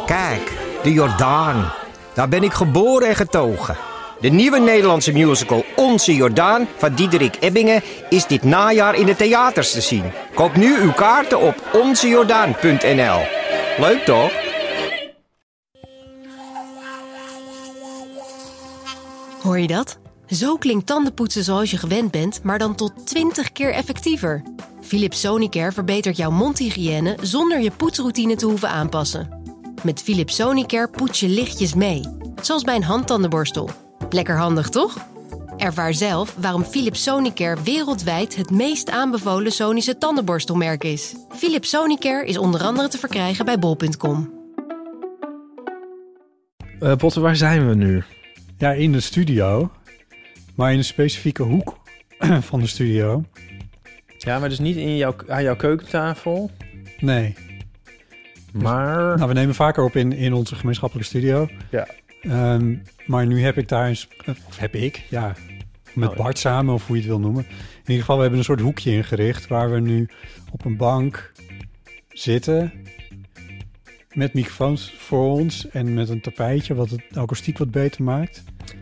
Kijk, de Jordaan. Daar ben ik geboren en getogen. De nieuwe Nederlandse musical Onze Jordaan van Diederik Ebbingen is dit najaar in de theaters te zien. Koop nu uw kaarten op onzejordaan.nl. Leuk toch? Hoor je dat? Zo klinkt tandenpoetsen zoals je gewend bent, maar dan tot 20 keer effectiever. Philips Sonicare verbetert jouw mondhygiëne zonder je poetsroutine te hoeven aanpassen. Met Philips Sonicare poets je lichtjes mee, zoals bij een handtandenborstel. Lekker handig, toch? Ervaar zelf waarom Philips Sonicare wereldwijd het meest aanbevolen Sonische tandenborstelmerk is. Philips Sonicare is onder andere te verkrijgen bij bol.com. Botte, waar zijn we nu? Ja, in de studio. Maar in een specifieke hoek van de studio. Ja, maar dus niet aan jouw keukentafel. Nee. Maar... Nou, we nemen vaker op in onze gemeenschappelijke studio. Ja. Maar nu heb ik daar met Bart samen, of hoe je het wil noemen. In ieder geval, we hebben een soort hoekje ingericht waar we nu op een bank zitten met microfoons voor ons en met een tapijtje wat het akoestiek wat beter maakt.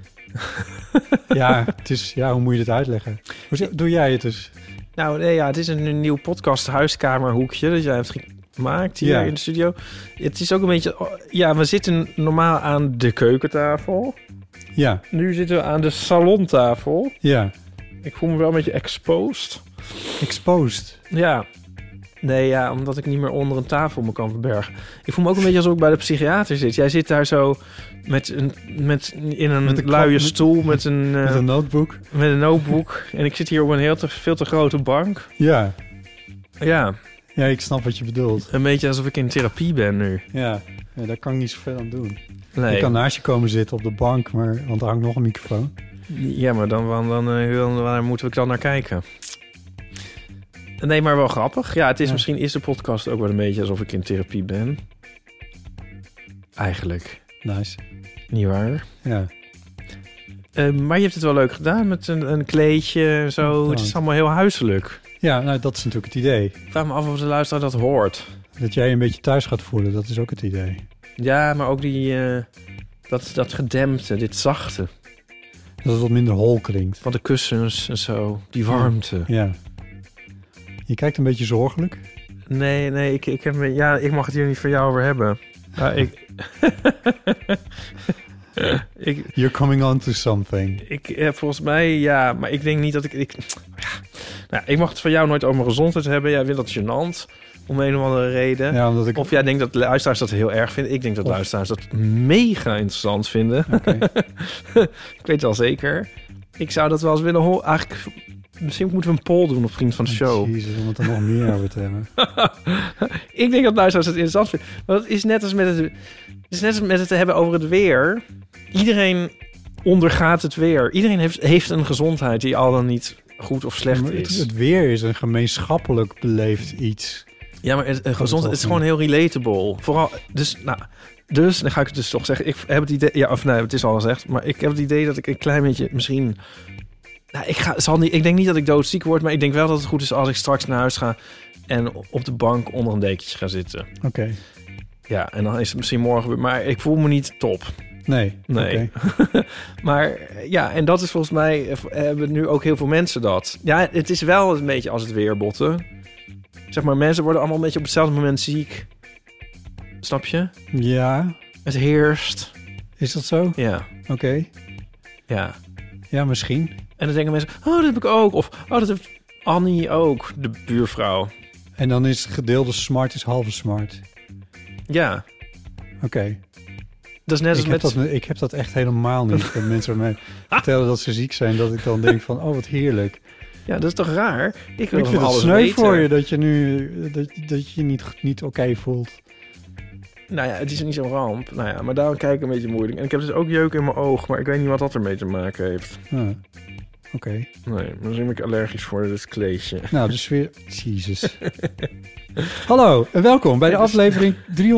Hoe moet je dit uitleggen? Hoe doe jij het dus? Nou, nee, ja, het is een nieuw podcast huiskamerhoekje dat jij hebt gemaakt hier in de studio. Het is ook een beetje... Ja, we zitten normaal aan de keukentafel. Ja. Nu zitten we aan de salontafel. Ja. Ik voel me wel een beetje exposed. Exposed? Ja. Nee, ja, omdat ik niet meer onder een tafel me kan verbergen. Ik voel me ook een beetje alsof ik bij de psychiater zit. Jij zit daar zo in een luie stoel met een... met een notebook. Met een notebook. En ik zit hier op een veel te grote bank. Ja. Ja. Ja, ik snap wat je bedoelt. Een beetje alsof ik in therapie ben nu. Ja, daar kan ik niet zoveel aan doen. Nee. Ik kan naast je komen zitten op de bank, want er hangt nog een microfoon. Ja, maar dan waar moeten we dan naar kijken? Nee, maar wel grappig. Ja, het is misschien is de podcast ook wel een beetje alsof ik in therapie ben. Eigenlijk. Nice. Niet waar? Ja. Maar je hebt het wel leuk gedaan met een kleedje en zo. Het is allemaal heel huiselijk. Ja, nou, dat is natuurlijk het idee. Ik vraag me af of de luisteraar dat hoort. Dat jij je een beetje thuis gaat voelen, dat is ook het idee. Ja, maar ook dat gedempte, dit zachte. Dat het wat minder hol klinkt. Van de kussens en zo, die warmte. Ja. Je kijkt een beetje zorgelijk. Nee, ik mag het hier niet voor jou over hebben. You're coming on to something. Ik heb volgens mij, maar ik denk niet dat ik mag het van jou nooit over mijn gezondheid hebben. Jij vindt dat gênant, om een of andere reden. Ja, of jij denkt dat luisteraars dat heel erg vinden. Ik denk dat luisteraars dat mega interessant vinden. Okay. Ik weet het wel zeker. Ik zou dat wel eens willen horen. Eigenlijk, misschien moeten we een poll doen op Vriend van de Show. Jezus, om het er nog meer over te hebben. Ik denk dat luisteraars het interessant vinden. Want het is net als met het te hebben over het weer. Iedereen ondergaat het weer. Iedereen heeft een gezondheid die al dan niet goed of slecht is. Het weer is een gemeenschappelijk beleefd iets. Ja, maar gezondheid is gewoon heel relatable. Vooral, dus dan ga ik het dus toch zeggen. Ik heb het idee, het is al gezegd, maar ik heb het idee dat ik een klein beetje misschien... ik denk niet dat ik doodziek word, maar ik denk wel dat het goed is als ik straks naar huis ga en op de bank onder een dekentje ga zitten. Oké. Ja, en dan is het misschien morgen weer, maar ik voel me niet top. Nee. Okay. Maar ja, en dat is volgens mij, hebben nu ook heel veel mensen dat. Ja, het is wel een beetje als het weer, Botten. Zeg maar, mensen worden allemaal een beetje op hetzelfde moment ziek. Snap je? Ja. Het heerst. Is dat zo? Ja. Oké. Ja. Ja, misschien. En dan denken mensen, dat heb ik ook. Of, dat heeft Annie ook, de buurvrouw. En dan is gedeelde smart is halve smart. Ja. Oké. Dat is net als ik heb dat echt helemaal niet. Dat mensen mij vertellen dat ze ziek zijn, dat ik dan denk van, wat heerlijk. Ja, dat is toch raar? Ik vind het sneu voor je dat je nu dat je niet oké voelt. Nou ja, het is niet zo'n ramp. Nou ja, maar daarom kijk ik een beetje moeilijk. En ik heb dus ook jeuk in mijn oog, maar ik weet niet wat dat ermee te maken heeft. Oké. Nee, misschien ben ik allergisch voor dit kleedje. Nou, dus weer... Jezus. Hallo en welkom bij de aflevering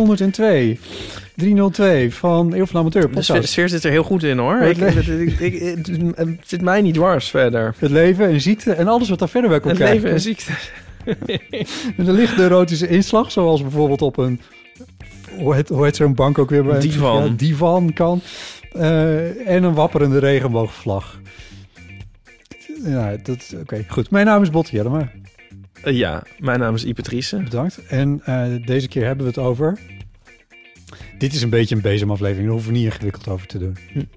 302 van Eeuw van Amateur podcast. De sfeer zit er heel goed in, hoor. Het zit mij niet dwars verder. Het leven en ziekte en alles wat daar verder bij komt kijken. Het leven en ziekte. Met een lichte erotische inslag, zoals bijvoorbeeld op een hoe heet zo'n bank ook weer? Bij Divan. Ja, divan kan. En een wapperende regenboogvlag. Ja, oké, goed. Mijn naam is Botte Jellema. Ja, mijn naam is Ipe Driessen. Bedankt. En deze keer hebben we het over... Dit is een beetje een bezemaflevering. Daar hoeven we niet ingewikkeld over te doen.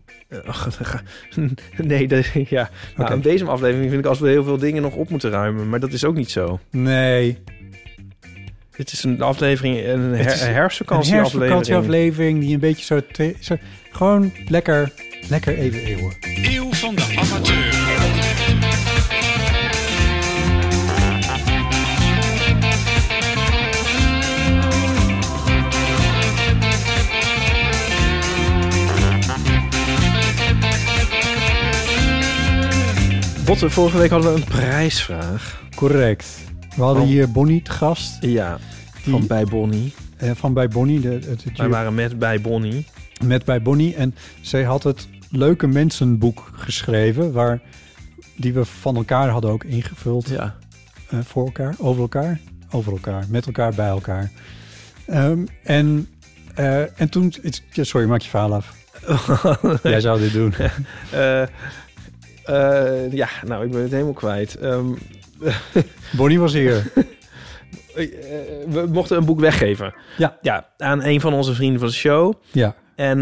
Nee, ja. Nou, Oké. een bezemaflevering vind ik als we heel veel dingen nog op moeten ruimen. Maar dat is ook niet zo. Nee. Dit is een aflevering, een Het is herfstvakantieaflevering. Een herfstvakantieaflevering die een beetje zo gewoon lekker even eeuwen. Eeuw van de amateur. Botte, vorige week hadden we een prijsvraag. Correct. We hadden hier Bonnie te gast. Ja, Die- van bij Bonnie. Van bij Bonnie. Wij waren met bij Bonnie. Met bij Bonnie. En zij had het Leuke Mensenboek geschreven. Die we van elkaar hadden ook ingevuld. Ja. Voor elkaar, over elkaar, met elkaar, bij elkaar. En toen... Sorry, maak je verhaal af. Jij zou dit doen. Ja, nou, ik ben het helemaal kwijt. Bonnie was hier. We mochten een boek weggeven. Ja. Aan een van onze vrienden van de show. Ja. En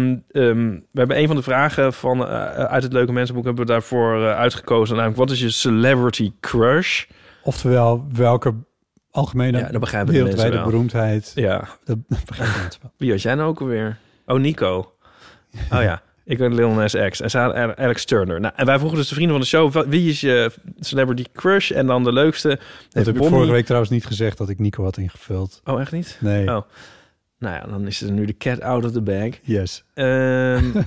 we hebben een van de vragen uit het Leuke Mensenboek hebben we daarvoor uitgekozen. Namelijk, wat is je celebrity crush? Oftewel, welke algemene Ja, dat begrijpen de mensen wereldwijde wel. beroemdheid. Ja. Dat begrijpen mensen wel. Wie had jij nou ook alweer? Oh, Nico. Oh ja. Ik ben Lil Nas X. En zij had Alex Turner. Nou, en wij vroegen dus de vrienden van de show... wie is je celebrity crush? En dan de leukste... Dat heb ik vorige week trouwens niet gezegd dat ik Nico had ingevuld. Oh, echt niet? Nee. Oh. Nou ja, dan is er nu de cat out of the bag. Yes. En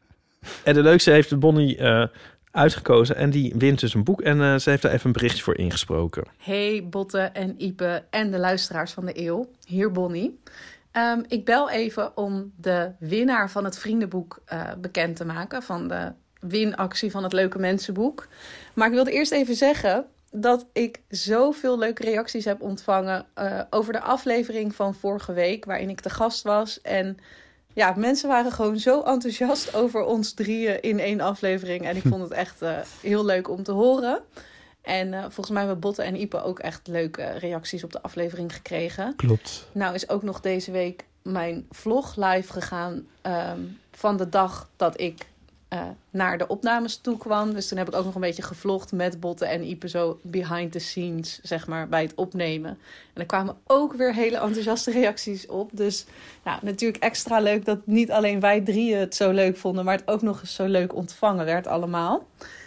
de leukste heeft Bonnie uitgekozen. En die wint dus een boek. En ze heeft daar even een berichtje voor ingesproken. Hey Botte en Ipe en de luisteraars van de eeuw. Hier Bonnie. Ik bel even om de winnaar van het vriendenboek bekend te maken. Van de winactie van het Leuke Mensenboek. Maar ik wilde eerst even zeggen dat ik zoveel leuke reacties heb ontvangen over de aflevering van vorige week, waarin ik te gast was. En ja, mensen waren gewoon zo enthousiast over ons drieën in 1 aflevering. En ik vond het echt heel leuk om te horen. En volgens mij hebben Botte en Ipe ook echt leuke reacties op de aflevering gekregen. Klopt. Nou is ook nog deze week mijn vlog live gegaan van de dag dat ik naar de opnames toe kwam. Dus toen heb ik ook nog een beetje gevlogd met Botte en Ipe zo behind the scenes, zeg maar, bij het opnemen. En er kwamen ook weer hele enthousiaste reacties op. Dus nou, natuurlijk extra leuk dat niet alleen wij drieën het zo leuk vonden, maar het ook nog eens zo leuk ontvangen werd allemaal.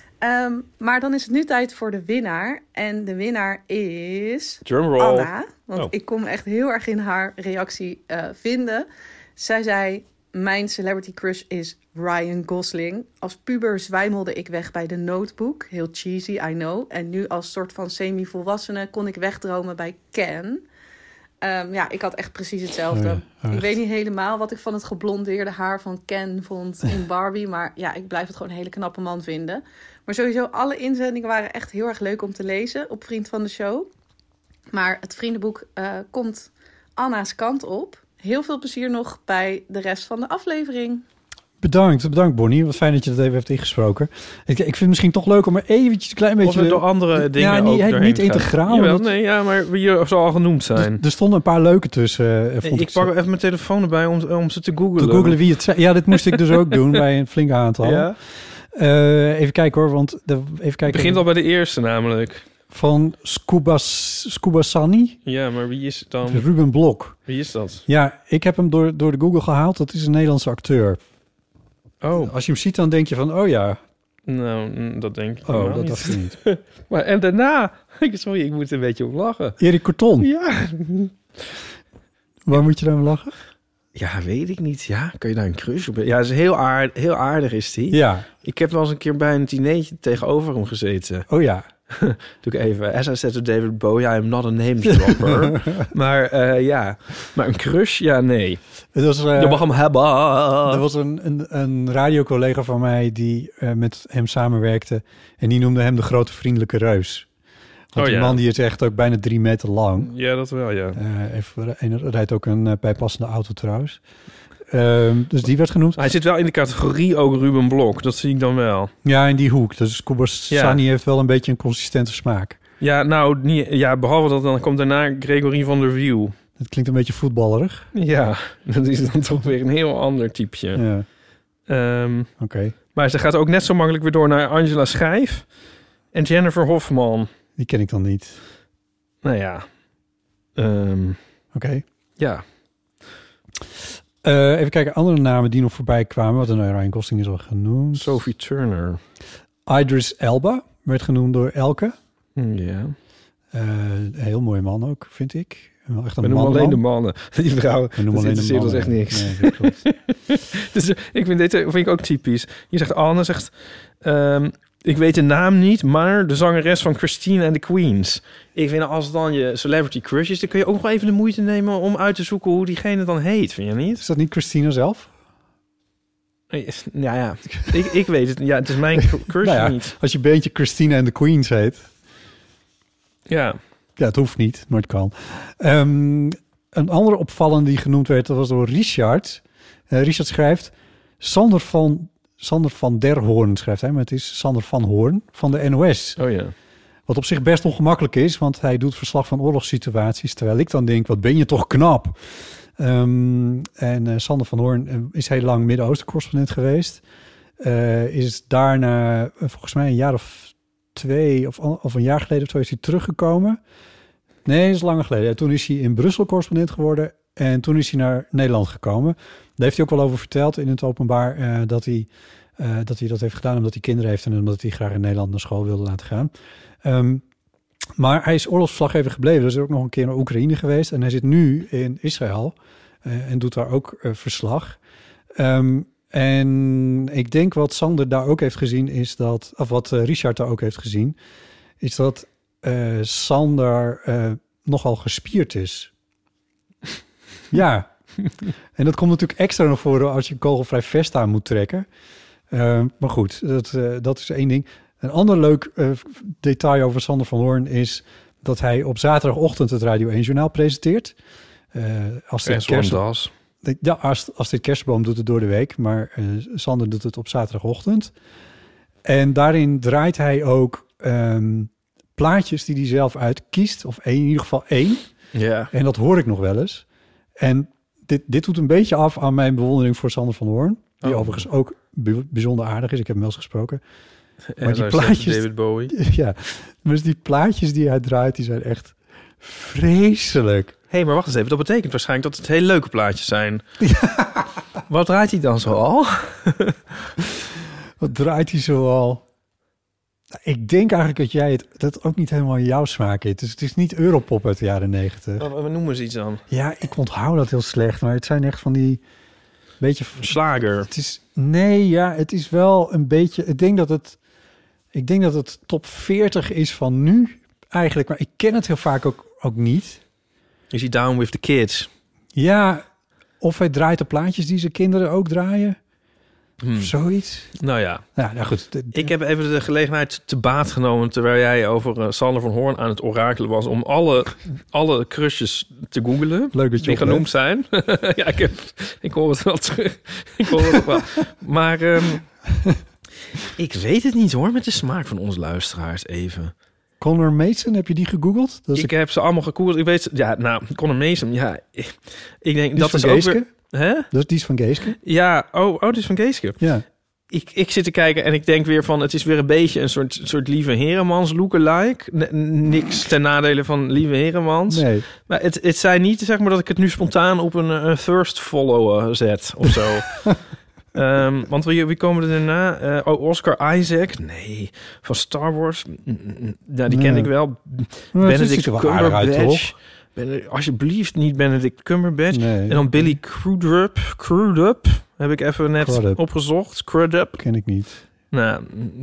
Maar dan is het nu tijd voor de winnaar. En de winnaar is Drumroll. Anna. Want Oh. ik kon me echt heel erg in haar reactie vinden. Zij zei, mijn celebrity crush is Ryan Gosling. Als puber zwijmelde ik weg bij The Notebook. Heel cheesy, I know. En nu als soort van semi-volwassene kon ik wegdromen bij Ken. Ja, ik had echt precies hetzelfde. Oh ja, Ik echt. weet niet helemaal wat ik van het geblondeerde haar van Ken vond in Barbie. Maar ja, ik blijf het gewoon een hele knappe man vinden. Maar sowieso, alle inzendingen waren echt heel erg leuk om te lezen op Vriend van de Show. Maar het vriendenboek komt Anna's kant op. Heel veel plezier nog bij de rest van de aflevering. Bedankt Bonnie. Wat fijn dat je dat even hebt ingesproken. Ik vind het misschien toch leuk om er eventjes een klein Of beetje... er door andere dingen Ja, ook niet doorheen niet te gaan. integraal. Jawel, want nee, ja, maar wie zal al genoemd zijn. er stonden een paar leuke tussen. Vond Ik pak even mijn telefoon erbij om ze te googlen. te googlen wie het zijn. Ja, dit moest ik dus ook doen bij een flink aantal. Ja? Even kijken hoor, want even kijken. Het begint al bij de eerste namelijk. Van Scubasani, Ja, maar wie is het dan? Ruben Blok. Wie is dat? Ja, ik heb hem door de Google gehaald. Dat is een Nederlandse acteur. Oh, Als je hem ziet, dan denk je van, oh ja, nou, dat denk ik oh, helemaal dat niet. dacht ik niet. Maar, en daarna... Sorry, ik moet er een beetje om lachen. Erik Corton. Ja. Waar moet je dan om lachen? Ja, weet ik niet. Ja, kan je daar een crush op? Ja, is heel aardig is die. Ja, Ik heb wel eens een keer bij een dinertje tegenover hem gezeten. oh ja. Doe ik even. As I said to David Bowie, I'm not a name dropper. Maar ja, maar een crush? Ja, nee. Het was, Je mag hem hebben. er was een radiocollega van mij die met hem samenwerkte. En die noemde hem de grote vriendelijke reus. Want die man die is echt ook bijna 3 meter lang. Ja, dat wel, ja. En rijdt ook een bijpassende auto trouwens. Dus die werd genoemd. Hij zit wel in de categorie ook Ruben Blok. Dat zie ik dan wel. Ja, in die hoek. Dus Kubasani heeft wel een beetje een consistente smaak. Ja, nou, niet, ja, behalve dat dan komt daarna Gregory van der Wiel. Het klinkt een beetje voetballerig. Ja, dat is dan toch weer een heel ander typeje. Ja. Oké. Maar ze gaat ook net zo makkelijk weer door naar Angela Schijf en Jennifer Hofman. Die ken ik dan niet. Nou ja. Oké. Ja. Even kijken, andere namen die nog voorbij kwamen. Wat een Ryan Gosling is al genoemd. Sophie Turner. Idris Elba werd genoemd door Elke. Ja. Een heel mooie man ook, vind ik. Echt We noemen alleen de mannen. Die vrouwen, We noemen dat alleen de interesseert ons mannen. echt niks. Nee, dat klopt. Dus ik vind dit vind ik ook typisch. Je zegt, Anne zegt... ik weet de naam niet, maar de zangeres van Christine and the Queens. Ik vind als dan je celebrity crush is... dan kun je ook nog even de moeite nemen om uit te zoeken hoe diegene dan heet. Vind je niet? Is dat niet Christina zelf? Ja. Ik weet het. Ja, het is mijn crush Nou ja, niet. Als je beentje Christina and the Queens heet... Ja. Ja, het hoeft niet, maar het kan. Een andere opvallende die genoemd werd, dat was door Richard. Richard schrijft... Sander van der Hoorn schrijft hij, maar het is Sander van Hoorn van de NOS. Oh ja. Wat op zich best ongemakkelijk is, want hij doet verslag van oorlogssituaties. Terwijl ik dan denk, wat ben je toch knap. Sander van Hoorn is heel lang Midden-Oosten-correspondent geweest. Is daarna, volgens mij een jaar of 2 of een jaar geleden of 2 is hij teruggekomen. Nee, dat is langer geleden. Toen is hij in Brussel correspondent geworden en toen is hij naar Nederland gekomen. Daar heeft hij ook wel over verteld in het openbaar dat hij dat heeft gedaan omdat hij kinderen heeft en omdat hij graag in Nederland naar school wilde laten gaan. Maar hij is oorlogsverslaggever gebleven. Dus hij is ook nog een keer naar Oekraïne geweest en hij zit nu in Israël en doet daar ook verslag. En ik denk wat Sander daar ook heeft gezien is dat, of wat Richard daar ook heeft gezien, is dat Sander nogal gespierd is. Ja. En dat komt natuurlijk extra naar voren als je een kogelvrij vest aan moet trekken. Maar goed, dat is één ding. Een ander leuk detail over Sander van Hoorn is dat hij op zaterdagochtend het Radio 1 Journaal presenteert. Als dit kerstboom doet het door de week, maar Sander doet het op zaterdagochtend. En daarin draait hij ook plaatjes die hij zelf uitkiest, of in ieder geval 1. Ja. En dat hoor ik nog wel eens. En dit doet een beetje af aan mijn bewondering voor Sander van Hoorn, die overigens ook bijzonder aardig is. Ik heb hem wel eens gesproken. Maar die plaatjes, David Bowie. Ja, dus die plaatjes die hij draait, die zijn echt vreselijk. Hé, maar wacht eens even. Dat betekent waarschijnlijk dat het hele leuke plaatjes zijn. Ja. Wat draait hij dan zoal? Wat draait hij zoal? Ik denk eigenlijk dat dat ook niet helemaal jouw smaak is. Dus het is niet Europop uit de jaren 90. Wat noemen ze iets dan? Ja, ik onthoud dat heel slecht. Maar het zijn echt van die... beetje slager. Het is... Nee, ja, het is wel een beetje... Ik denk dat het top 40 is van nu eigenlijk. Maar ik ken het heel vaak ook niet. Is hij down with the kids? Ja, of hij draait de plaatjes die zijn kinderen ook draaien. Zoiets. Nou ja. Nou goed. Ik heb even de gelegenheid te baat genomen terwijl jij over Sander van Hoorn aan het orakelen was om alle crushes te googlen. Leuk dat je die genoemd zijn. Ja, ik hoor het wel terug. Ik hoor het wel. Maar ik weet het niet hoor, met de smaak van onze luisteraars even. Connor Mason, heb je die gegoogeld? Ik heb ze allemaal gegoogeld. Ik weet, ja, nou, Connor Mason, ja. Ik denk dat is ook weer... Hè? Dus die is van Geeske? Ja, die is van Geeske. Ja. Ik zit te kijken en ik denk weer van... het is weer een beetje een soort Lieve Heremans lookalike. Niks ten nadele van Lieve Heremans. Nee. Maar het zijn niet, zeg maar, dat ik het nu spontaan op een thirst follow zet of zo. Want wie komen er daarna? Oscar Isaac? Nee. Van Star Wars? Nou, die ken ik wel. Benedict Cumberbatch. Alsjeblieft niet Benedict Cumberbatch. Nee. En dan Billy Crudup. Heb ik even net opgezocht. Crudup. Ken ik niet. Nou,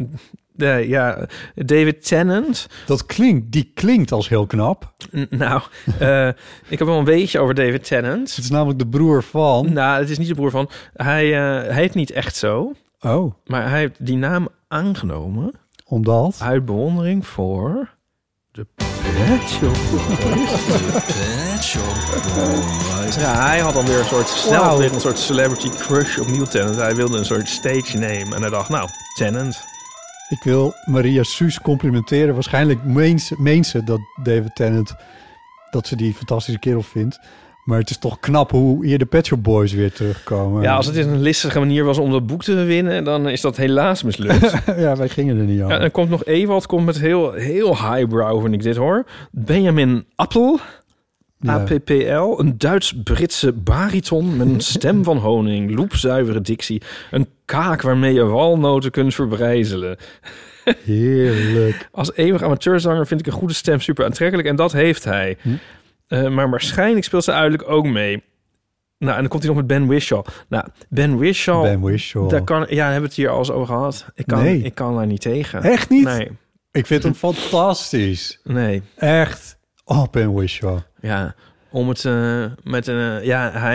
ja. David Tennant. Die klinkt als heel knap. Nou, ik heb wel een weetje over David Tennant. Het is namelijk de broer van... Nou, het is niet de broer van. Hij heet niet echt zo. Oh. Maar hij heeft die naam aangenomen. Omdat? Uit bewondering voor de Ja, hij had dan weer een soort snel weer een soort celebrity crush op Neil Tennant. Hij wilde een soort stage name. En hij dacht, nou, Tennant. Ik wil Maria Suus complimenteren. Waarschijnlijk meent ze dat David Tennant... dat ze die fantastische kerel vindt. Maar het is toch knap hoe hier de Pet Shop Boys weer terugkomen. Ja, als het een listige manier was om dat boek te winnen... dan is dat helaas mislukt. Ja, wij gingen er niet aan. Ja, en er komt nog Ewald, komt met heel highbrow, vind ik dit hoor. Benjamin Appel, Ja. APPL, een Duits-Britse bariton met een stem van honing, loepzuivere dictie, een kaak waarmee je walnoten kunt verbrijzelen. Heerlijk. Als eeuwig amateurzanger vind ik een goede stem super aantrekkelijk en dat heeft hij. Maar waarschijnlijk speelt ze uiterlijk ook mee. Nou, en dan komt hij nog met Ben Whishaw. Nou, Ben Whishaw. Daar hebben we het hier al eens over gehad. Ik kan daar niet tegen. Echt niet? Nee. Ik vind hem fantastisch. Nee. Echt. Oh, Ben Whishaw. Ja, om het met een...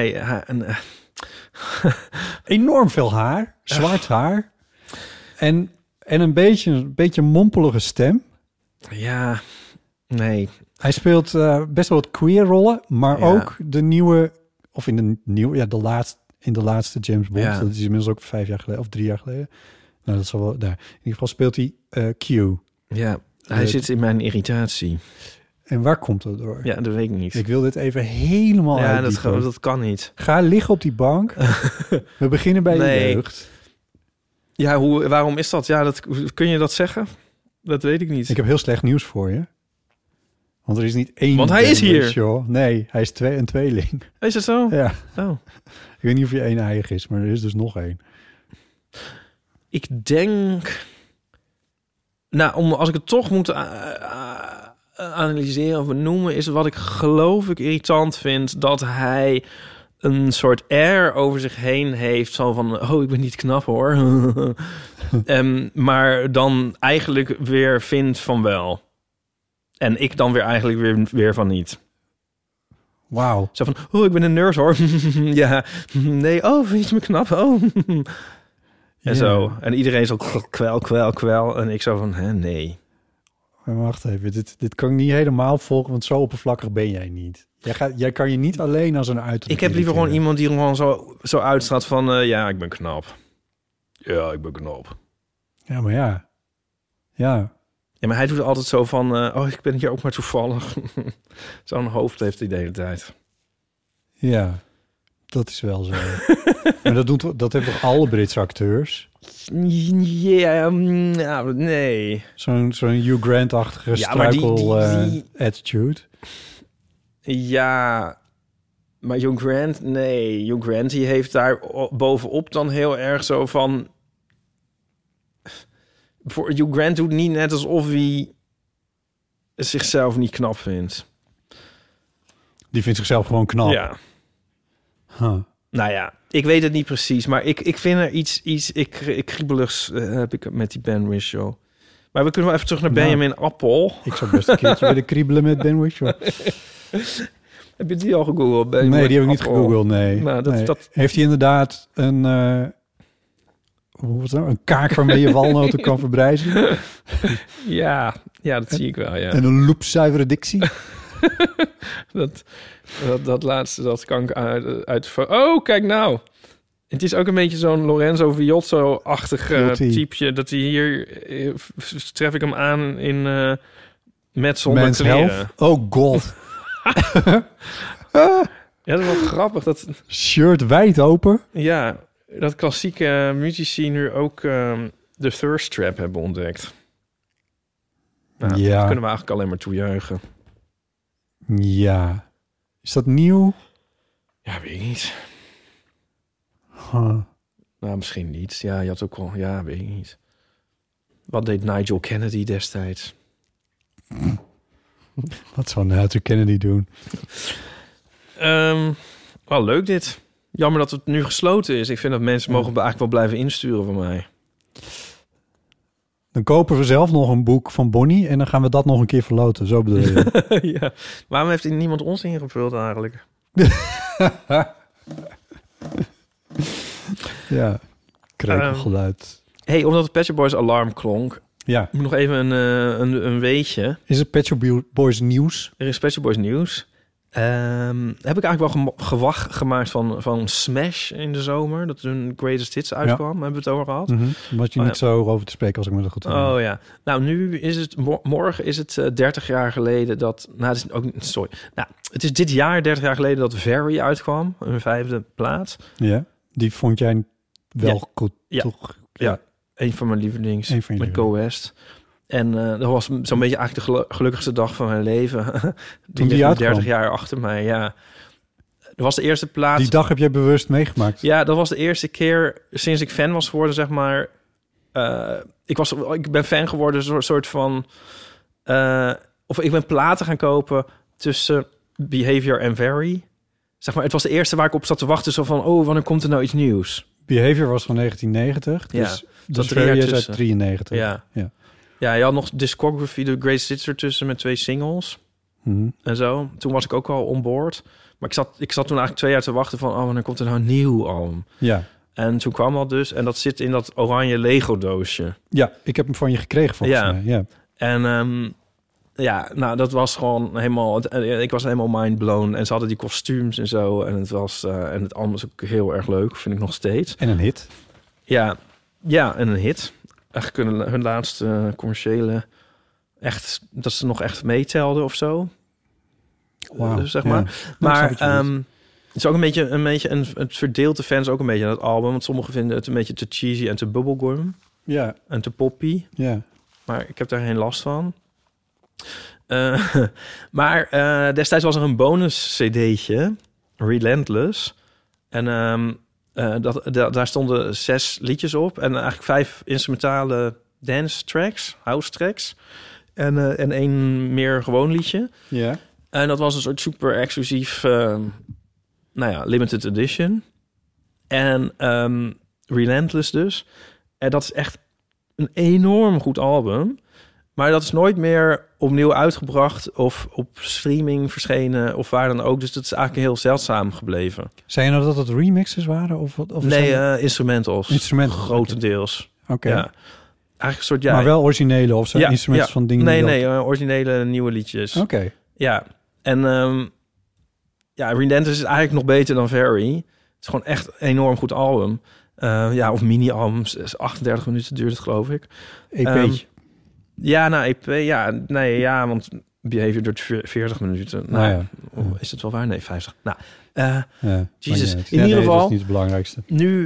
Enorm veel haar. Zwart haar. En een beetje mompelige stem. Ja, nee. Hij speelt best wel wat queer rollen, maar ook de nieuwe... Of in de laatste James Bond. Ja. Dat is inmiddels ook 5 jaar geleden of 3 jaar geleden. Nou, dat zal wel daar. In ieder geval speelt hij Q. Ja, hij zit in mijn irritatie. En waar komt dat door? Ja, dat weet ik niet. Ik wil dit even helemaal uitdiepen. Ja, dat kan niet. Ga liggen op die bank. We beginnen bij je jeugd. Ja, waarom is dat? Ja, kun je dat zeggen? Dat weet ik niet. Ik heb heel slecht nieuws voor je. Want er is niet één... Want hij is hier. Show. Nee, hij is een tweeling. Is het zo? Ja. Oh. Ik weet niet of je één eigen is, maar er is dus nog één. Ik denk... Nou, als ik het toch moet analyseren of benoemen... is wat ik geloof ik irritant vind... dat hij een soort air over zich heen heeft... zo van, oh, ik ben niet knap hoor. Maar dan eigenlijk weer vindt van wel. En ik dan weer eigenlijk weer van niet. Wauw. Zo van, oh, ik ben een nerd hoor. Ja, nee, oh, vind je me knap? Oh. En zo. En iedereen zo kwel. En ik zo van, nee. Maar wacht even, dit kan ik niet helemaal volgen, want zo oppervlakkig ben jij niet. Jij kan je niet alleen als een uiterlijk. Ik heb liever gewoon iemand die gewoon zo uitstraalt van, ja, ik ben knap. Ja, ik ben knap. Ja, maar ja. Ja. Ja, maar hij doet altijd zo van, oh, ik ben hier ook maar toevallig. Zo'n hoofd heeft hij de hele tijd. Ja, dat is wel zo. Maar dat hebben toch alle Britse acteurs? Ja, nee. Zo'n Hugh Grant-achtige struikel attitude. Ja, maar Hugh Grant, nee. Hugh Grant, die heeft daar bovenop dan heel erg zo van... Voor Hugh Grant doet niet net alsof hij zichzelf niet knap vindt. Die vindt zichzelf gewoon knap. Ja. Huh. Nou ja, ik weet het niet precies, maar ik vind er iets kriebeligs heb ik met die Ben Whishaw. Maar we kunnen wel even terug naar Benjamin Appel. Ik zou best een keertje willen kriebelen met Ben Whishaw. Heb je die al gegoogeld? Nee, die heb ik niet gegoogeld, nee. Nou, dat... Heeft hij inderdaad een... een kaak waarmee je walnoten kan verbrijzelen? Ja, dat zie ik wel, ja. En een loepzuivere dictie? dat laatste, dat kan ik uit... Oh, kijk nou! Het is ook een beetje zo'n Lorenzo Viotto-achtig typeje. Dat hij hier... tref ik hem aan in... met zonder Men's kleren. Health? Oh god. Ja, dat is wel grappig. Dat... Shirt wijd open? Ja, dat klassieke muzici nu ook de thirst trap hebben ontdekt. Nou, dat kunnen we eigenlijk alleen maar toejuichen. Ja. Is dat nieuw? Ja, weet ik niet. Huh. Nou, misschien niet. Ja, je had ook wel... Ja, weet ik niet. Wat deed Nigel Kennedy destijds? Wat zou Nigel Kennedy doen? Wel leuk dit. Jammer dat het nu gesloten is. Ik vind dat mensen mogen eigenlijk wel blijven insturen van mij. Dan kopen we zelf nog een boek van Bonnie en dan gaan we dat nog een keer verloten. Zo bedoel je? Ja. Waarom heeft niemand ons ingevuld eigenlijk? Ja, krekelgeluid. Omdat de Pet Shop Boys alarm klonk... Ja. Ik moet nog even een weetje. Is het Pet Shop Boys nieuws? Er is Pet Shop Boys nieuws. Heb ik eigenlijk wel gewacht gemaakt van Smash in de zomer. Dat hun Greatest Hits uitkwam. Hebben we het over gehad. Wat je niet zo over te spreken als ik me dat goed herinner. Oh ja. Nou, nu is het... Morgen is het 30 jaar geleden dat... Nou, het is ook... Sorry. Nou, het is dit jaar 30 jaar geleden dat Very uitkwam. Een 5e plaats. Ja, die vond jij wel goed, toch? Ja, een van mijn lievelings. Met Go West. En dat was zo'n beetje eigenlijk de gelukkigste dag van mijn leven. Toen die uitkwam? 30 jaar achter mij, ja. Dat was de eerste plaats. Die dag heb jij bewust meegemaakt? Ja, dat was de eerste keer sinds ik fan was geworden, zeg maar. Ik ben fan geworden, een soort van... of ik ben platen gaan kopen tussen Behavior en Very. Zeg maar, het was de eerste waar ik op zat te wachten. Zo van, wanneer komt er nou iets nieuws? Behavior was van 1990. Dus dat Very is uit 93. Ja. Ja, je had nog Discography, The Greatest Hits ertussen met 2 singles. En zo. Toen was ik ook al on board. Maar ik zat toen eigenlijk 2 jaar te wachten van... wanneer komt er nou een nieuw album? Ja. En toen kwam dat dus. En dat zit in dat oranje Lego-doosje. Ja, ik heb hem van je gekregen volgens mij. Ja. En nou, dat was gewoon helemaal... Ik was helemaal mind-blown. En ze hadden die kostuums en zo. En het was... en het album is ook heel erg leuk, vind ik nog steeds. En een hit. Ja, en een hit. Eigenlijk hun laatste commerciële... Echt, dat ze nog echt meetelden of zo. Wow, zeg maar. Ja. Maar het is ook een beetje het verdeelt de fans ook een beetje aan het album. Want sommigen vinden het een beetje te cheesy en te bubblegum. Ja. En te poppy. Ja. Maar ik heb daar geen last van. Maar destijds was er een bonus cd'tje. Relentless. En daar stonden 6 liedjes op. En eigenlijk 5 instrumentale dance tracks, house tracks. En 1 meer gewoon liedje. Ja. En dat was een soort super exclusief, limited edition. En Relentless dus. En dat is echt een enorm goed album. Maar dat is nooit meer opnieuw uitgebracht of op streaming verschenen of waar dan ook. Dus dat is eigenlijk heel zeldzaam gebleven. Zei je nou dat het remixes waren? Of nee, instrumentals. Instrumentals. Grotendeels. Oké. Ja. Eigenlijk een soort... Ja, maar wel originele of zo instrumenten van dingen? Nee, originele nieuwe liedjes. Oké. Ja. En Relentless is eigenlijk nog beter dan Very. Het is gewoon echt een enorm goed album. Of mini-albums. 38 minuten duurt het, geloof ik. EP'tje. EP. Want Behavior duurt 40 minuten. Is het wel waar? Nee, 50. Nou, Jesus. In ieder geval... dat is niet het belangrijkste. Nu,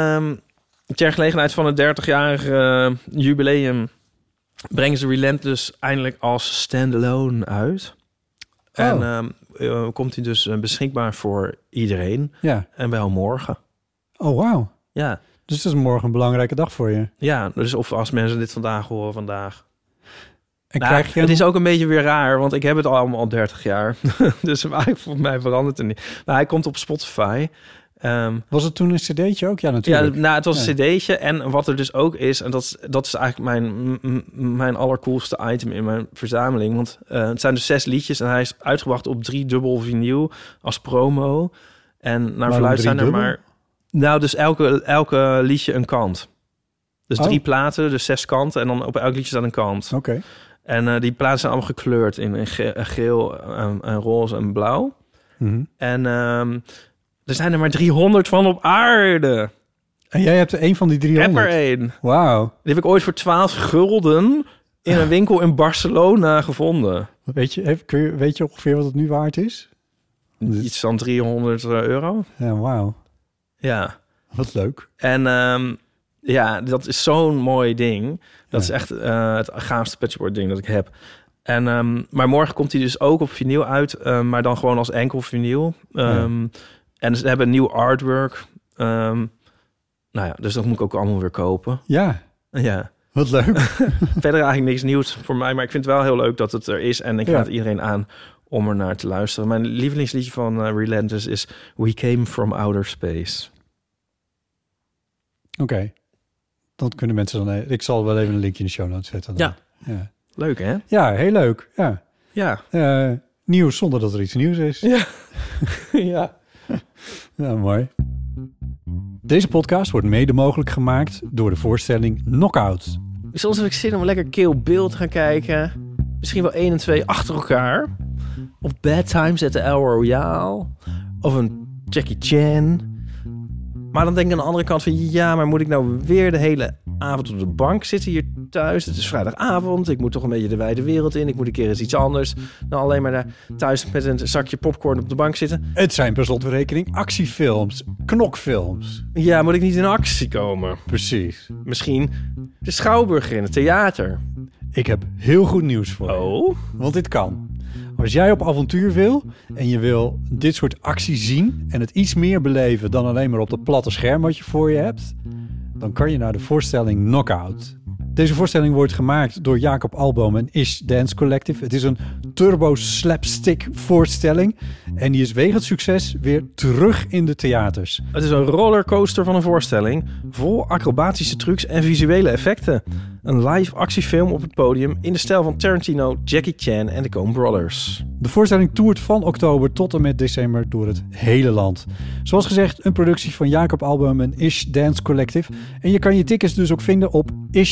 ter gelegenheid van het 30-jarige jubileum... brengen ze Relentless eindelijk als standalone uit. En komt hij dus beschikbaar voor iedereen. Ja. En wel morgen. Oh, wauw. Ja. Dus het is morgen een belangrijke dag voor je. Ja, dus of als mensen dit vandaag horen, vandaag. En krijg je het is ook een beetje weer raar, want ik heb het allemaal al 30 jaar. Dus eigenlijk volgens mij verandert het niet. Maar hij komt op Spotify. Was het toen een cd'tje ook? Ja, natuurlijk. Ja, het was een cd'tje. En wat er dus ook is, en dat is eigenlijk mijn allercoolste item in mijn verzameling. Want het zijn dus 6 liedjes en hij is uitgebracht op 3 dubbel vinyl als promo. En naar verluidt zijn er maar... Nou, dus elke liedje een kant. Dus 3 platen, dus 6 kanten. En dan op elk liedje staat een kant. Oké. En die platen zijn allemaal gekleurd in geel, en roze en blauw. Mm-hmm. En er zijn er maar 300 van op aarde. En jij hebt er 1 van die 300? Ik heb er 1. Wauw. Die heb ik ooit voor 12 gulden in een winkel in Barcelona gevonden. Weet je ongeveer wat het nu waard is? Iets van €300. Ja, wauw. Ja. Wat leuk. En dat is zo'n mooi ding. Dat is echt het gaafste Pet Shop Boys ding dat ik heb. En, maar morgen komt hij dus ook op vinyl uit, maar dan gewoon als enkel vinyl. En ze hebben een nieuw artwork. Dus dat moet ik ook allemaal weer kopen. Ja. Ja. Wat leuk. Verder eigenlijk niks nieuws voor mij, maar ik vind het wel heel leuk dat het er is. En ik raad iedereen aan om er naar te luisteren. Mijn lievelingsliedje van Relentless is We Came From Outer Space. Oké. Dat kunnen mensen dan... Ik zal wel even een linkje in de show notes zetten. Dan. Ja. Leuk, hè? Ja, heel leuk. Ja. Nieuws zonder dat er iets nieuws is. Ja. Ja. Ja, mooi. Deze podcast wordt mede mogelijk gemaakt door de voorstelling Knockout. Soms heb ik zin om lekker Kill Bill te gaan kijken. Misschien wel 1 en 2 achter elkaar. Of Bad Times at the El Royale. Of een Jackie Chan. Maar dan denk ik aan de andere kant van... ja, maar moet ik nou weer de hele avond op de bank zitten hier thuis? Het is vrijdagavond. Ik moet toch een beetje de wijde wereld in. Ik moet een keer eens iets anders dan alleen maar daar thuis met een zakje popcorn op de bank zitten. Het zijn per slotverrekening actiefilms, knokfilms. Ja, moet ik niet in actie komen? Precies. Misschien de Schouwburg in het theater. Ik heb heel goed nieuws voor je. Oh? Want dit kan. Als jij op avontuur wil en je wil dit soort actie zien... en het iets meer beleven dan alleen maar op dat platte scherm wat je voor je hebt... dan kan je naar de voorstelling Knockout. Deze voorstelling wordt gemaakt door Jacob Alboom en Ish Dance Collective. Het is een turbo slapstick voorstelling. En die is wegens succes weer terug in de theaters. Het is een rollercoaster van een voorstelling... vol acrobatische trucs en visuele effecten. Een live actiefilm op het podium... in de stijl van Tarantino, Jackie Chan en de Coen Brothers. De voorstelling toert van oktober tot en met december door het hele land. Zoals gezegd, een productie van Jacob Alboom en Ish Dance Collective. En je kan je tickets dus ook vinden op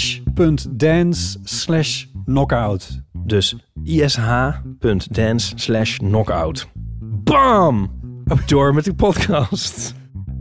ish.dance/knockout. Dus ish.dance/knockout. Bam! Door met die podcast.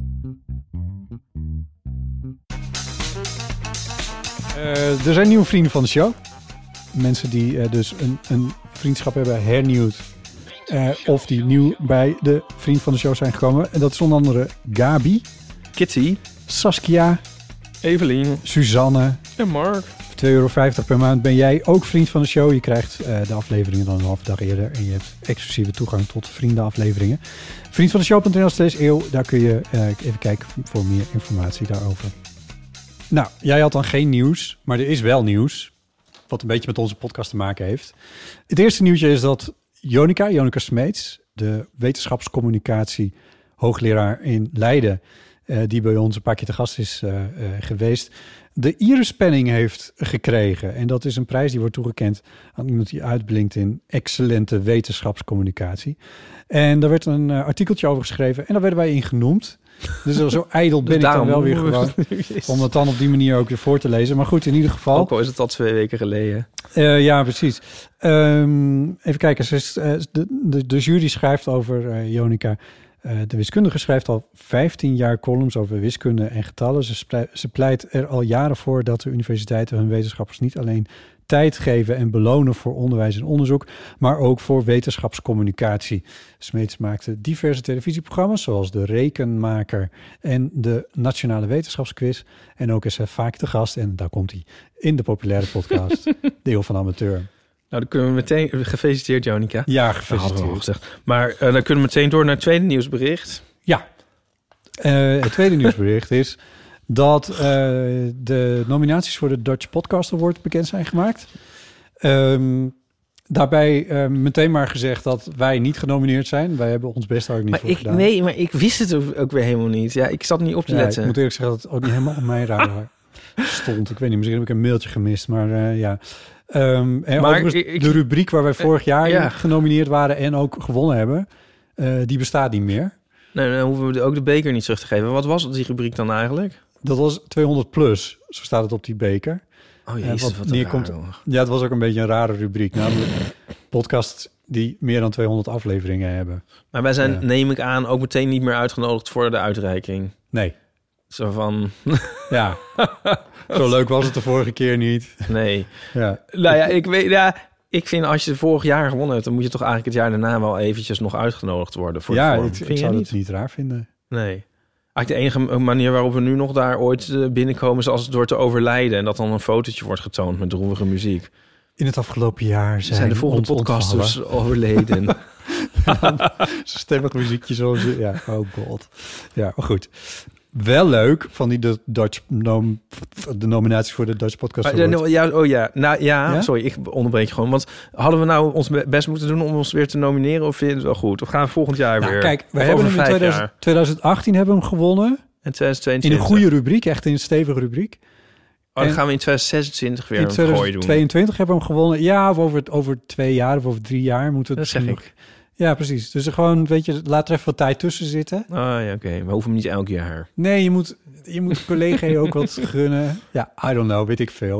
Er zijn nieuwe vrienden van de show. Mensen die dus een vriendschap hebben hernieuwd. Of die nieuw bij de vriend van de show zijn gekomen. En dat is onder andere Gabi, Kitty, Saskia, Evelien Suzanne. en Mark. Voor €2,50 per maand ben jij ook vriend van de show. Je krijgt de afleveringen dan een halve dag eerder. En je hebt exclusieve toegang tot vriendenafleveringen. Vriendvandeshow.nl/eeuw. Daar kun je even kijken voor meer informatie daarover. Nou, jij had dan geen nieuws, maar er is wel nieuws. Wat een beetje met onze podcast te maken heeft. Het eerste nieuwtje is dat Jonica Smeets, de wetenschapscommunicatie hoogleraar in Leiden, die bij ons een paar keer te gast is geweest, de Iris-penning heeft gekregen. En dat is een prijs die wordt toegekend aan iemand die uitblinkt in excellente wetenschapscommunicatie. En daar werd een artikeltje over geschreven en daar werden wij in genoemd. Dus zo ijdel ben ik dan wel weer gewoon. Om het dan op die manier ook weer voor te lezen. Maar goed, in ieder geval. Ook al is het al 2 weken geleden. Ja, precies. Even kijken. De jury schrijft over Jonica. De wiskundige schrijft al 15 jaar columns over wiskunde en getallen. Ze pleit er al jaren voor dat de universiteiten hun wetenschappers niet alleen tijd geven en belonen voor onderwijs en onderzoek, maar ook voor wetenschapscommunicatie. Smeets maakte diverse televisieprogramma's, zoals De Rekenmaker en de Nationale Wetenschapsquiz. En ook is hij vaak te gast, en daar komt hij, in de populaire podcast Deel van Amateur. Nou, dan kunnen we meteen... Gefeliciteerd, Jonica. Ja, Dat hadden we al gefeliciteerd. gezegd. Maar dan kunnen we meteen door naar het tweede nieuwsbericht. Ja. Het tweede nieuwsbericht is dat de nominaties voor de Dutch Podcast Award bekend zijn gemaakt. Daarbij meteen maar gezegd dat wij niet genomineerd zijn. Wij hebben ons best daar ook niet voor gedaan. Nee, maar ik wist het ook weer helemaal niet. Ja, ik zat niet op te letten. Ik moet eerlijk zeggen dat het ook niet helemaal op mijn radar stond. Ik weet niet, misschien heb ik een mailtje gemist, maar ja. En Maar de rubriek waar wij vorig jaar in genomineerd waren en ook gewonnen hebben, die bestaat niet meer. Nee, dan hoeven we ook de beker niet terug te geven. Wat was die rubriek dan eigenlijk? Dat was 200 plus, zo staat het op die beker. Oh jezus, wat neerkomt. Ja, het was ook een beetje een rare rubriek. Namelijk podcasts die meer dan 200 afleveringen hebben. Maar wij zijn, neem ik aan, ook meteen niet meer uitgenodigd voor de uitreiking. Nee. Zo van... Ja, zo leuk was het de vorige keer niet. Nee. Ja. Nou ja, ik vind als je vorig jaar gewonnen hebt, dan moet je toch eigenlijk het jaar daarna wel eventjes nog uitgenodigd worden voor de vorm. Ik zou het niet raar vinden. Nee. Eigenlijk de enige manier waarop we nu nog daar ooit binnenkomen is als door te overlijden en dat dan een fotootje wordt getoond met droevige muziek. In het afgelopen jaar zijn de volgende podcasters overleden. Zo'n stemmig muziekje zoals... Ja, oh god. Ja, maar goed. Wel leuk van die de nominatie voor de Dutch Podcast Award. Sorry, ik onderbreek je gewoon. Want hadden we nou ons best moeten doen om ons weer te nomineren? Of vind je het wel goed? Of gaan we volgend jaar weer? Kijk, we hebben hem in 2018 hebben we hem gewonnen. En 2022. In een goede rubriek, echt in een stevige rubriek. Dan gaan we in 2026 weer een gooi doen. In 2022 hebben we hem gewonnen. Ja, of over 2 jaar of over 3 jaar moeten we het dat zeg ik. Ja, precies. Dus gewoon, weet je, laat er even wat tijd tussen zitten. Ah ja, oké. We hoeven hem niet elk jaar. Nee, je moet collega ook wat gunnen. Ja, I don't know, weet ik veel. Ik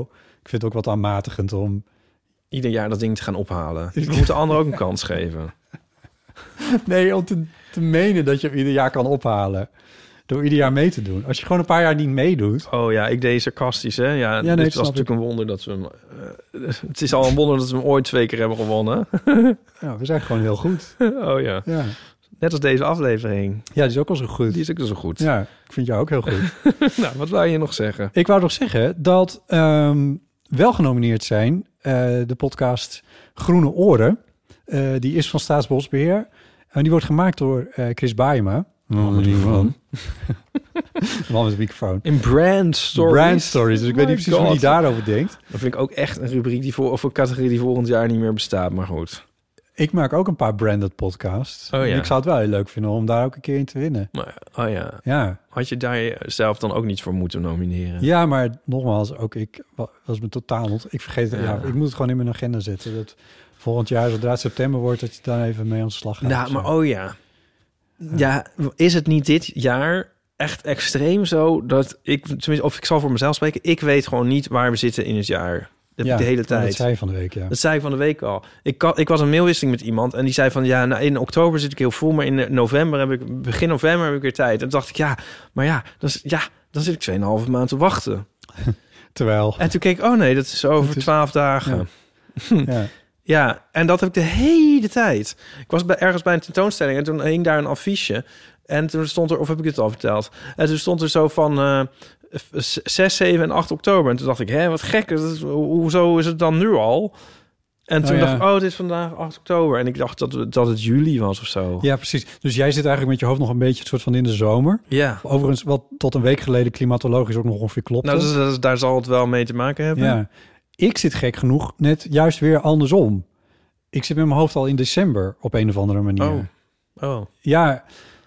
vind het ook wat aanmatigend om... Ieder jaar dat ding te gaan ophalen. We moeten anderen ook een kans geven. Nee, om te menen dat je hem ieder jaar kan ophalen. Door ieder jaar mee te doen. Als je gewoon een paar jaar niet meedoet... Oh ja, ik deed sarcastisch, hè? Ja, nee, het was natuurlijk een wonder dat we hem... het is al een wonder dat we hem ooit 2 keer hebben gewonnen. Ja, we zijn gewoon heel goed. Oh ja. Ja. Net als deze aflevering. Ja, die is ook al zo goed. Die is ook zo goed. Ja, ik vind jou ook heel goed. Nou, wat wou je nog zeggen? Ik wou nog zeggen dat wel genomineerd zijn de podcast Groene Oren. Die is van Staatsbosbeheer. En die wordt gemaakt door Chris Baaema. Man met een microfoon. In Brand Stories. Brand Stories. Dus ik weet niet precies hoe hij daarover denkt. Dat vind ik ook echt een rubriek of een categorie die volgend jaar niet meer bestaat. Maar goed. Ik maak ook een paar branded podcasts. Oh ja. En ik zou het wel heel leuk vinden om daar ook een keer in te winnen. Maar, oh ja. Ja. Had je daar zelf dan ook niet voor moeten nomineren? Ja, maar nogmaals, ook ik was me totaal... Ik vergeet het. Ja. Ja, ik moet het gewoon in mijn agenda zetten. Dat volgend jaar, zodra het september wordt, dat je daar even mee aan de slag gaat. Nou, maar oh ja. Ja, is het niet dit jaar echt extreem zo dat ik... Tenminste, of ik zal voor mezelf spreken. Ik weet gewoon niet waar we zitten in het jaar. Dat heb ik de hele tijd. Dat zei je van de week, ja. Dat zei ik van de week al. Ik was een mailwisseling met iemand en die zei van... ja, nou, in oktober zit ik heel vol, maar in november begin november heb ik weer tijd. En toen dacht ik, dan zit ik 2,5 maand te wachten. Terwijl... En toen keek ik, oh nee, dat is over 12 dagen. Ja. Ja, en dat heb ik de hele tijd. Ik was ergens bij een tentoonstelling en toen hing daar een affiche. En toen stond er, of heb ik het al verteld? En toen stond er zo van 6, 7 en 8 oktober. En toen dacht ik, wat gek, hoezo is het dan nu al? En toen dacht ik, dit is vandaag 8 oktober. En ik dacht dat het juli was of zo. Ja, precies. Dus jij zit eigenlijk met je hoofd nog een beetje het soort van in de zomer. Ja. Overigens, wat tot een week geleden klimatologisch ook nog ongeveer klopte. Nou, dus daar zal het wel mee te maken hebben. Ja. Ik zit gek genoeg net juist weer andersom. Ik zit met mijn hoofd al in december op een of andere manier. Oh. Ja,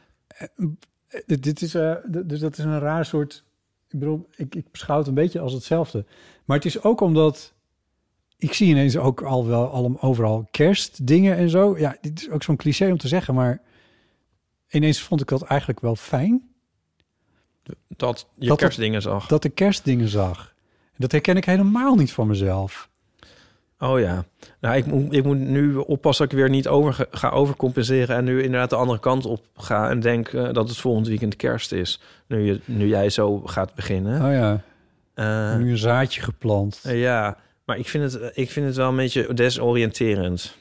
dit is, dus dat is een raar soort... Ik bedoel, ik beschouw het een beetje als hetzelfde. Maar het is ook omdat... Ik zie ineens ook al wel overal kerstdingen en zo. Ja, dit is ook zo'n cliché om te zeggen, maar... Ineens vond ik dat eigenlijk wel fijn. Dat je kerstdingen zag. Dat ik kerstdingen zag. En dat herken ik helemaal niet van mezelf. Oh ja. Nou, ik moet nu oppassen dat ik weer niet ga overcompenseren... en nu inderdaad de andere kant op ga... en denk dat het volgend weekend kerst is. Nu jij zo gaat beginnen. Oh ja. Nu een zaadje geplant. Ja, maar ik vind het wel een beetje desoriënterend.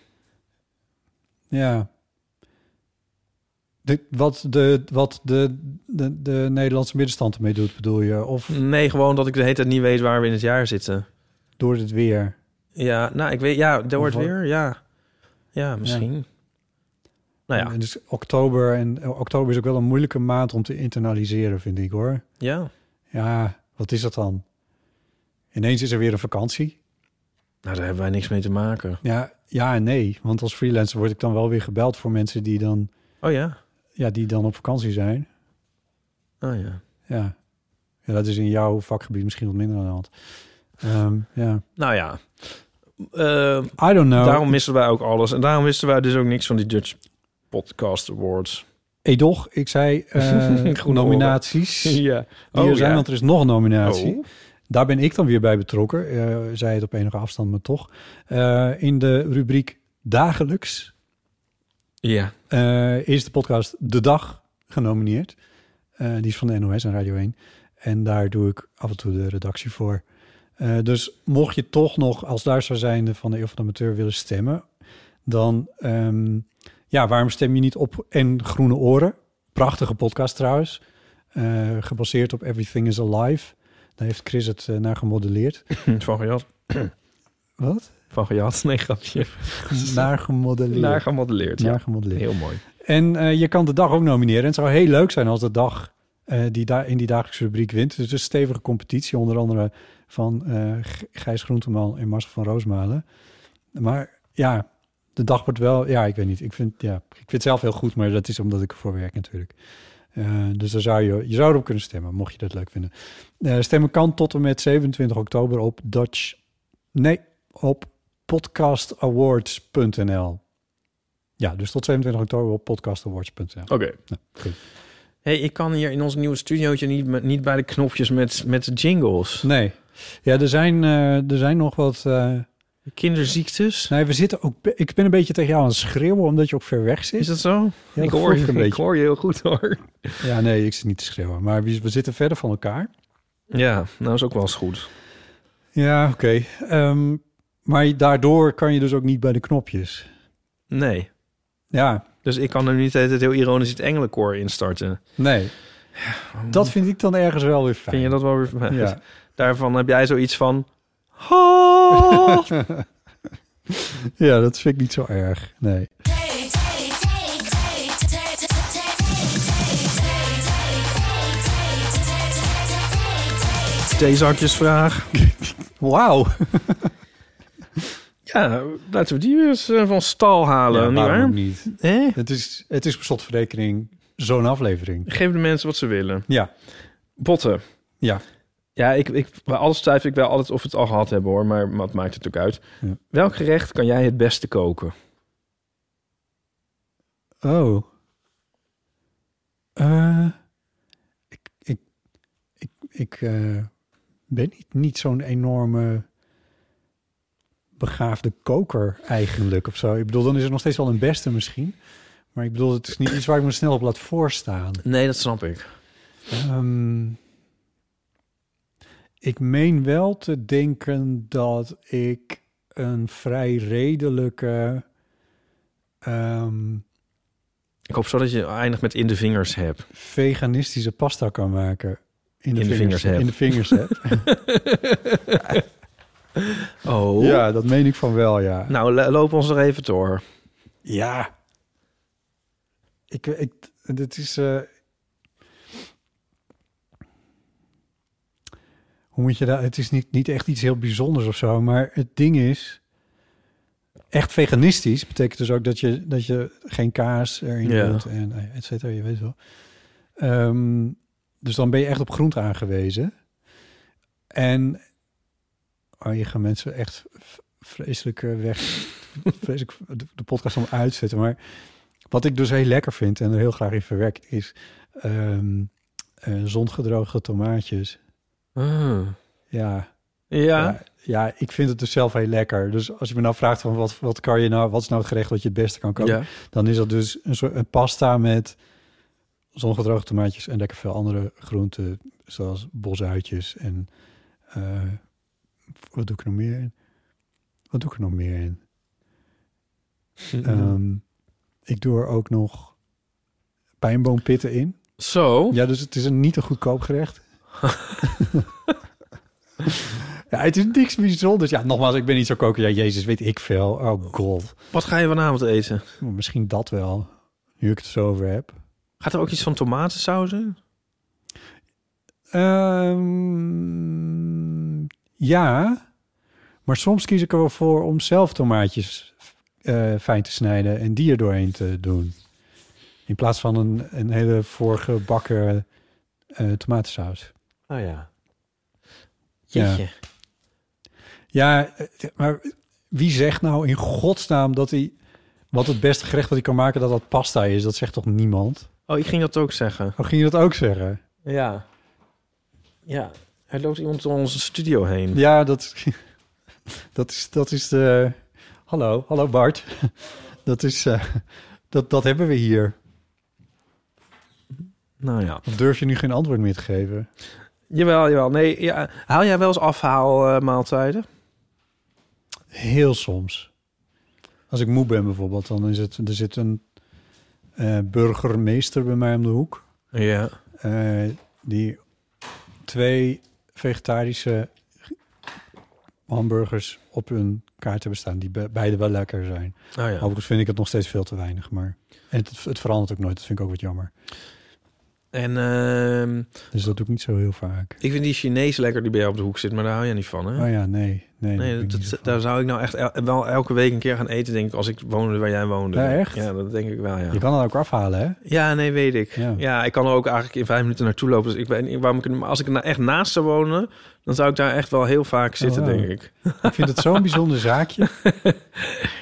Ja. Wat de Nederlandse middenstand ermee doet, bedoel je? Of Nee, gewoon dat ik de hele tijd niet weet waar we in het jaar zitten. door het weer? Ja, nou, ik weet... Ja, door het weer, ja. Ja, misschien. Ja. Nou ja. En dus oktober is ook wel een moeilijke maand om te internaliseren, vind ik, hoor. Ja. Ja, wat is dat dan? Ineens is er weer een vakantie. Nou, daar hebben wij niks mee te maken. Ja en nee. Want als freelancer word ik dan wel weer gebeld voor mensen die dan... Oh ja? Ja, die dan op vakantie zijn. Oh ja. Ja, dat is in jouw vakgebied misschien wat minder aan de hand. Ja. Nou ja. I don't know. Daarom missen wij ook alles. En daarom wisten wij dus ook niks van die Dutch Podcast Awards. Doch, ik zei nominaties. Ja. Die er zijn, want er is nog een nominatie. Oh. Daar ben ik dan weer bij betrokken. Zij het op enige afstand, maar toch. In de rubriek Dagelijks Ja. is de podcast De Dag genomineerd. Die is van de NOS en Radio 1. En daar doe ik af en toe de redactie voor. Dus mocht je toch nog als luisteraar zijnde van de Eeuw van de Amateur willen stemmen... dan, waarom stem je niet op En Groene Oren? Prachtige podcast trouwens. Gebaseerd op Everything is Alive. Daar heeft Chris het naar gemodelleerd. Van gejat. Wat? Van gejat? Nee, grapje. Naar gemodelleerd. Naar gemodelleerd, ja. Naar gemodelleerd. Heel mooi. En je kan De Dag ook nomineren. En het zou heel leuk zijn als De Dag die daar in die dagelijkse rubriek wint. Dus het is een stevige competitie, onder andere van Gijs Groenteman en Marcel van Roosmalen. Maar ja, De Dag wordt wel... Ja, ik weet niet. Ik vind het zelf heel goed, maar dat is omdat ik ervoor werk natuurlijk. Dus daar zou je zou erop kunnen stemmen, mocht je dat leuk vinden. Stemmen kan tot en met 27 oktober op podcastawards.nl. Ja, dus tot 27 oktober op podcastawards.nl. Oké. Nou, goed. Hey, ik kan hier in ons nieuwe studiootje niet bij de knopjes met de jingles. Nee. Ja, er zijn nog wat... Kinderziektes? Nee, we zitten ook... Ik ben een beetje tegen jou aan het schreeuwen, omdat je ook ver weg zit. Is dat zo? Ja, ik dat hoor voel je ik een ik beetje. hoor je heel goed, hoor. Ja, nee, ik zit niet te schreeuwen. Maar we zitten verder van elkaar. Ja, nou is ook wel eens goed. Ja, oké. Maar daardoor kan je dus ook niet bij de knopjes. Nee. Ja, Dus ik kan er niet het heel ironisch het engelenkoor instarten. nee. Dat vind ik dan ergens wel weer fijn. Vind je dat wel weer fijn? Ja. Daarvan heb jij zoiets van... Oh! Ja, dat vind ik niet zo erg. Nee. Theezakjesvraag. Wauw. Ja, laten we die weer eens van stal halen. Ja, niet waarom waar? niet? Hè? Het is per slotverrekening zo'n aflevering. Geef de mensen wat ze willen. Ja. Botten. Ja. Ja, bij alles twijfel ik wel altijd of we het al gehad hebben, hoor. Maar wat maakt het natuurlijk uit? Ja. Welk gerecht kan jij het beste koken? Oh. Ik ben niet zo'n enorme begaafde koker eigenlijk of zo. Ik bedoel, dan is er nog steeds wel een beste misschien. Maar ik bedoel, het is niet iets waar ik me snel op laat voorstaan. Nee, dat snap ik. Ik meen wel te denken dat ik een vrij redelijke... Ik hoop zo dat je eindigt met in de vingers hebt. veganistische pasta kan maken. In de vingers heb. In de vingers heb. Oh. Ja, dat meen ik van wel, ja. Nou, loop ons er even door. Ja. Dit is... hoe moet je dat... Het is niet echt iets heel bijzonders of zo, maar het ding is... Echt veganistisch betekent dus ook dat je geen kaas erin doet en et cetera, je weet wel. Dus dan ben je echt op groente aangewezen. En je gaan mensen echt vreselijk vreselijk de podcast om uitzetten. Maar wat ik dus heel lekker vind en er heel graag in verwerk is zongedroogde tomaatjes. Ja, ik vind het dus zelf heel lekker. Dus als je me nou vraagt van wat kan je nou, wat is nou het gerecht dat je het beste kan koken, dan is dat dus een pasta met zongedroogde tomaatjes en lekker veel andere groenten, zoals bosuitjes en wat doe ik er nog meer in? Ik doe er ook nog pijnboompitten in. Zo? Ja, dus het is niet een goedkoop gerecht. Ja, het is niks bijzonders. Ja, nogmaals, ik ben niet zo koken. Ja, Jezus, weet ik veel. Oh god. Wat ga je vanavond eten? Misschien dat wel, nu ik het zo over heb. Gaat er ook iets van tomatensaus in? Ja, maar soms kies ik er wel voor om zelf tomaatjes fijn te snijden en die er doorheen te doen. In plaats van een hele voorgebakken tomatensaus. Oh ja. Jeetje. Ja, maar wie zegt nou in godsnaam dat hij... wat het beste gerecht wat hij kan maken, dat pasta is? Dat zegt toch niemand? Oh, ik ging dat ook zeggen. Oh, ging je dat ook zeggen? Ja. Ja. Er loopt iemand door onze studio heen. Ja, dat is de... Hallo Bart. Dat is... dat hebben we hier. Nou ja. Of durf je nu geen antwoord meer te geven? Jawel. Nee, ja. Haal jij wel eens afhaalmaaltijden? Heel soms. Als ik moe ben bijvoorbeeld, dan is het... Er zit een burgermeester bij mij om de hoek. Ja. Die 2 vegetarische hamburgers op hun kaart hebben staan, die beide wel lekker zijn. Oh ja. Overigens vind ik het nog steeds veel te weinig, maar het verandert ook nooit. Dat vind ik ook wat jammer. En dus dat doe ik niet zo heel vaak. Ik vind die Chinees lekker die bij jou op de hoek zit, maar daar hou je niet van, hè? Oh ja, nee. Daar zou ik nou echt wel elke week een keer gaan eten, denk ik, als ik woonde waar jij woonde. Ja, echt? Ja, dat denk ik wel, ja. Je kan het ook afhalen, hè? Ja, nee, weet ik. Ja, ik kan er ook eigenlijk in 5 minuten naartoe lopen. Dus ik weet niet waarom als ik er nou echt naast zou wonen, dan zou ik daar echt wel heel vaak zitten, denk ik. Ik vind het zo'n bijzonder zaakje.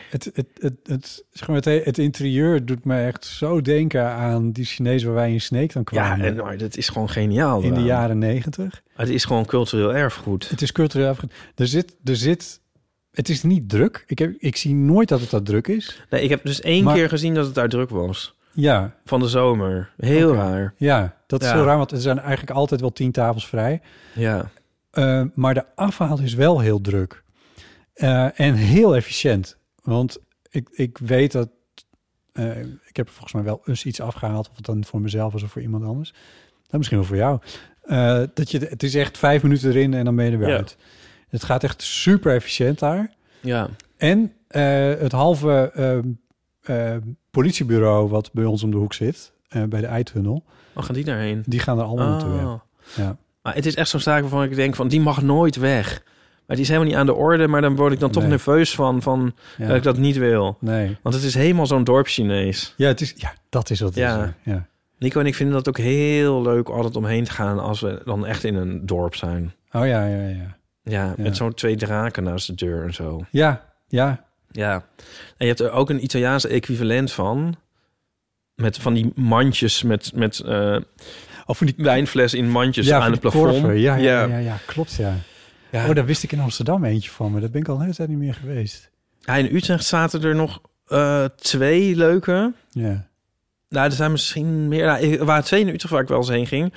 Het interieur doet me echt zo denken aan die Chinees waar wij in Sneek dan kwamen. Ja, en dat is gewoon geniaal. In de jaren 90. Het is gewoon cultureel erfgoed. Het is cultureel erfgoed. Er zit... Het is niet druk. Ik zie nooit dat het dat druk is. Nee, ik heb dus één keer gezien dat het daar druk was. Ja. Van de zomer. Heel raar. Ja, dat is heel raar, want er zijn eigenlijk altijd wel 10 tafels vrij. Ja. Maar de afhaal is wel heel druk. En heel efficiënt. Want ik weet dat... ik heb er volgens mij wel eens iets afgehaald... of het dan voor mezelf was of voor iemand anders. Nou, misschien wel voor jou. Het is echt 5 minuten erin en dan ben je er weer uit. Het gaat echt super efficiënt daar. Ja. En het halve politiebureau... wat bij ons om de hoek zit... bij de Eitunnel... Oh, gaan die daarheen? Die gaan er allemaal naartoe. Ja. Maar het is echt zo'n zaak waarvan ik denk van... die mag nooit weg. Maar die is helemaal niet aan de orde. Maar dan word ik dan toch nerveus van dat ik dat niet wil. Nee. Want het is helemaal zo'n dorp Chinees. Ja, dat is wat het is. Ja. Nico en ik vinden dat ook heel leuk altijd omheen te gaan... als we dan echt in een dorp zijn. Oh ja. Ja, met zo'n 2 draken naast de deur en zo. Ja. En je hebt er ook een Italiaanse equivalent van... met van die mandjes met of van die wijnfles in mandjes aan het plafond. Korven. Ja, klopt, ja. Oh, daar wist ik in Amsterdam eentje van, maar dat ben ik al een hele tijd niet meer geweest. Ja, in Utrecht zaten er nog 2 leuke. Ja. Nou, er zijn misschien meer. Er waren 2 in Utrecht waar ik wel eens heen ging.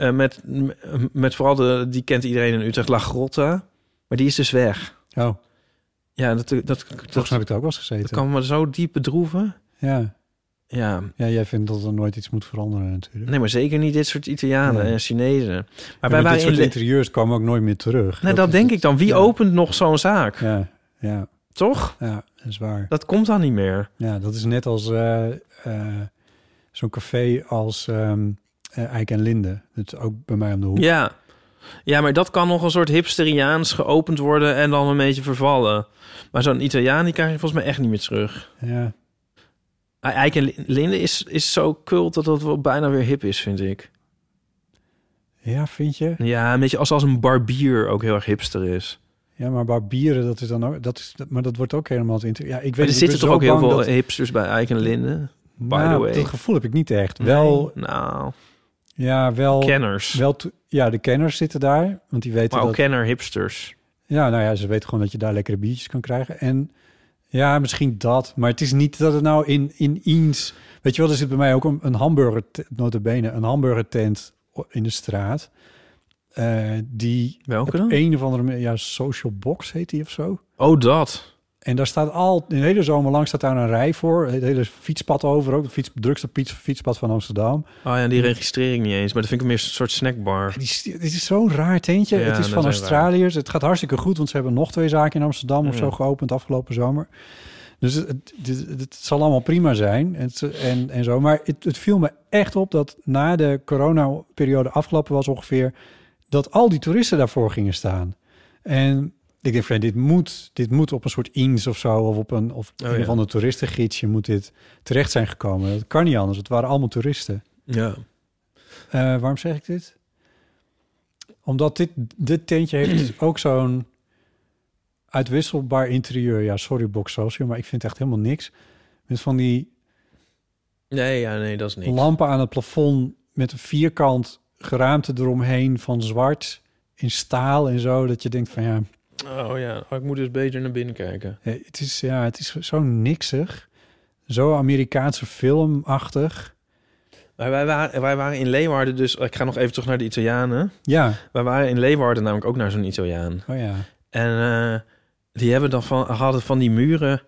Met vooral die kent iedereen in Utrecht, La Grotta. Maar die is dus weg. Oh. Ja, volgens mij heb ik er ook wel eens gezeten. Dat kan me zo diep bedroeven. Ja. Ja, jij vindt dat er nooit iets moet veranderen natuurlijk. Nee, maar zeker niet dit soort Italianen en Chinezen. Maar wij waren dit soort interieurs komen ook nooit meer terug. Nee, dat denk ik dan. Wie opent nog zo'n zaak? Ja. Toch? Ja, dat is waar. Dat komt dan niet meer. Ja, dat is net als zo'n café als Eik en Linde. Dat is ook bij mij om de hoek. Ja, maar dat kan nog een soort hipsteriaans geopend worden en dan een beetje vervallen. Maar zo'n Italiaan, die krijg je volgens mij echt niet meer terug. Ja. Eik en Linde is zo cult dat het wel bijna weer hip is, vind ik. Ja, vind je? Ja, een beetje als een barbier ook heel erg hipster is. Ja, maar barbieren, dat is dan ook... maar dat wordt ook helemaal... Ja, ik weet, er zitten toch ook heel veel hipsters bij Eik en Linde? By the way. Dat gevoel heb ik niet echt. Wel... Nou... Ja, wel... Kenners. De kenners zitten daar, want die weten maar ook kenner-hipsters. Ja, nou ja, ze weten gewoon dat je daar lekkere biertjes kan krijgen. En ja, misschien dat. Maar het is niet dat het nou in iets... Weet je wel, er zit bij mij ook een hamburger... Notabene, een hamburgertent in de straat. Die... Welke dan? Een of andere... Ja, Social Box heet die of zo. Oh, dat. En daar staat de hele zomer lang staat daar een rij voor. Het hele fietspad over ook. Het drukste fietspad van Amsterdam. Oh ja, die registrering niet eens. Maar dat vind ik meer een soort snackbar. Dit is zo'n raar tentje. Het is van Australiërs. Het gaat hartstikke goed, want ze hebben nog 2 zaken in Amsterdam of zo geopend afgelopen zomer. Dus het zal allemaal prima zijn. En zo. Maar het viel me echt op dat na de coronaperiode afgelopen was ongeveer... dat al die toeristen daarvoor gingen staan. En... Ik denk van, dit moet op een soort INS of zo... of op een of ander toeristengidsje moet dit terecht zijn gekomen. Dat kan niet anders. Het waren allemaal toeristen. Ja. Waarom zeg ik dit? Omdat dit tentje heeft ook zo'n uitwisselbaar interieur. Ja, sorry Box Social, maar ik vind echt helemaal niks. Met van die... Nee, dat is niks. Lampen aan het plafond met een vierkant geraamte eromheen van zwart in staal en zo. Dat je denkt van ja... Oh ja, ik moet dus beter naar binnen kijken. Het is zo niksig. Zo Amerikaanse filmachtig. Wij waren in Leeuwarden, dus ik ga nog even terug naar de Italianen. Ja. Wij waren in Leeuwarden namelijk ook naar zo'n Italiaan. Oh ja. En die hebben dan hadden van die muren...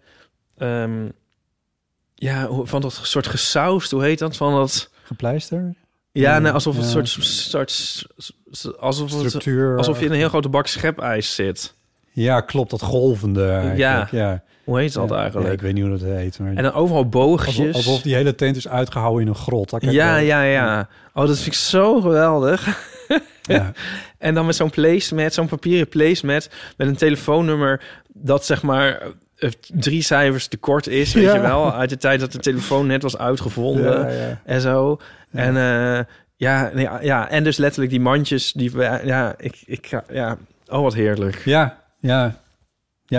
van dat soort gesausd, hoe heet dat? Van dat... Gepleister? Ja, nee, alsof het een soort structuur... alsof je in een heel grote bak schepijs zit. Ja, klopt, dat golvende. Ja. Hoe heet dat eigenlijk? Ja, ik weet niet hoe dat heet. Maar... En dan overal boogjes. Alsof die hele tent is uitgehouden in een grot. Ja. Oh, dat vind ik zo geweldig. Ja. En dan met zo'n placemat, zo'n papieren placemat... met een telefoonnummer dat zeg maar 3 cijfers te kort is, weet je wel. Uit de tijd dat de telefoon net was uitgevonden en zo. Ja. En en dus letterlijk die mandjes die oh wat heerlijk. Ja.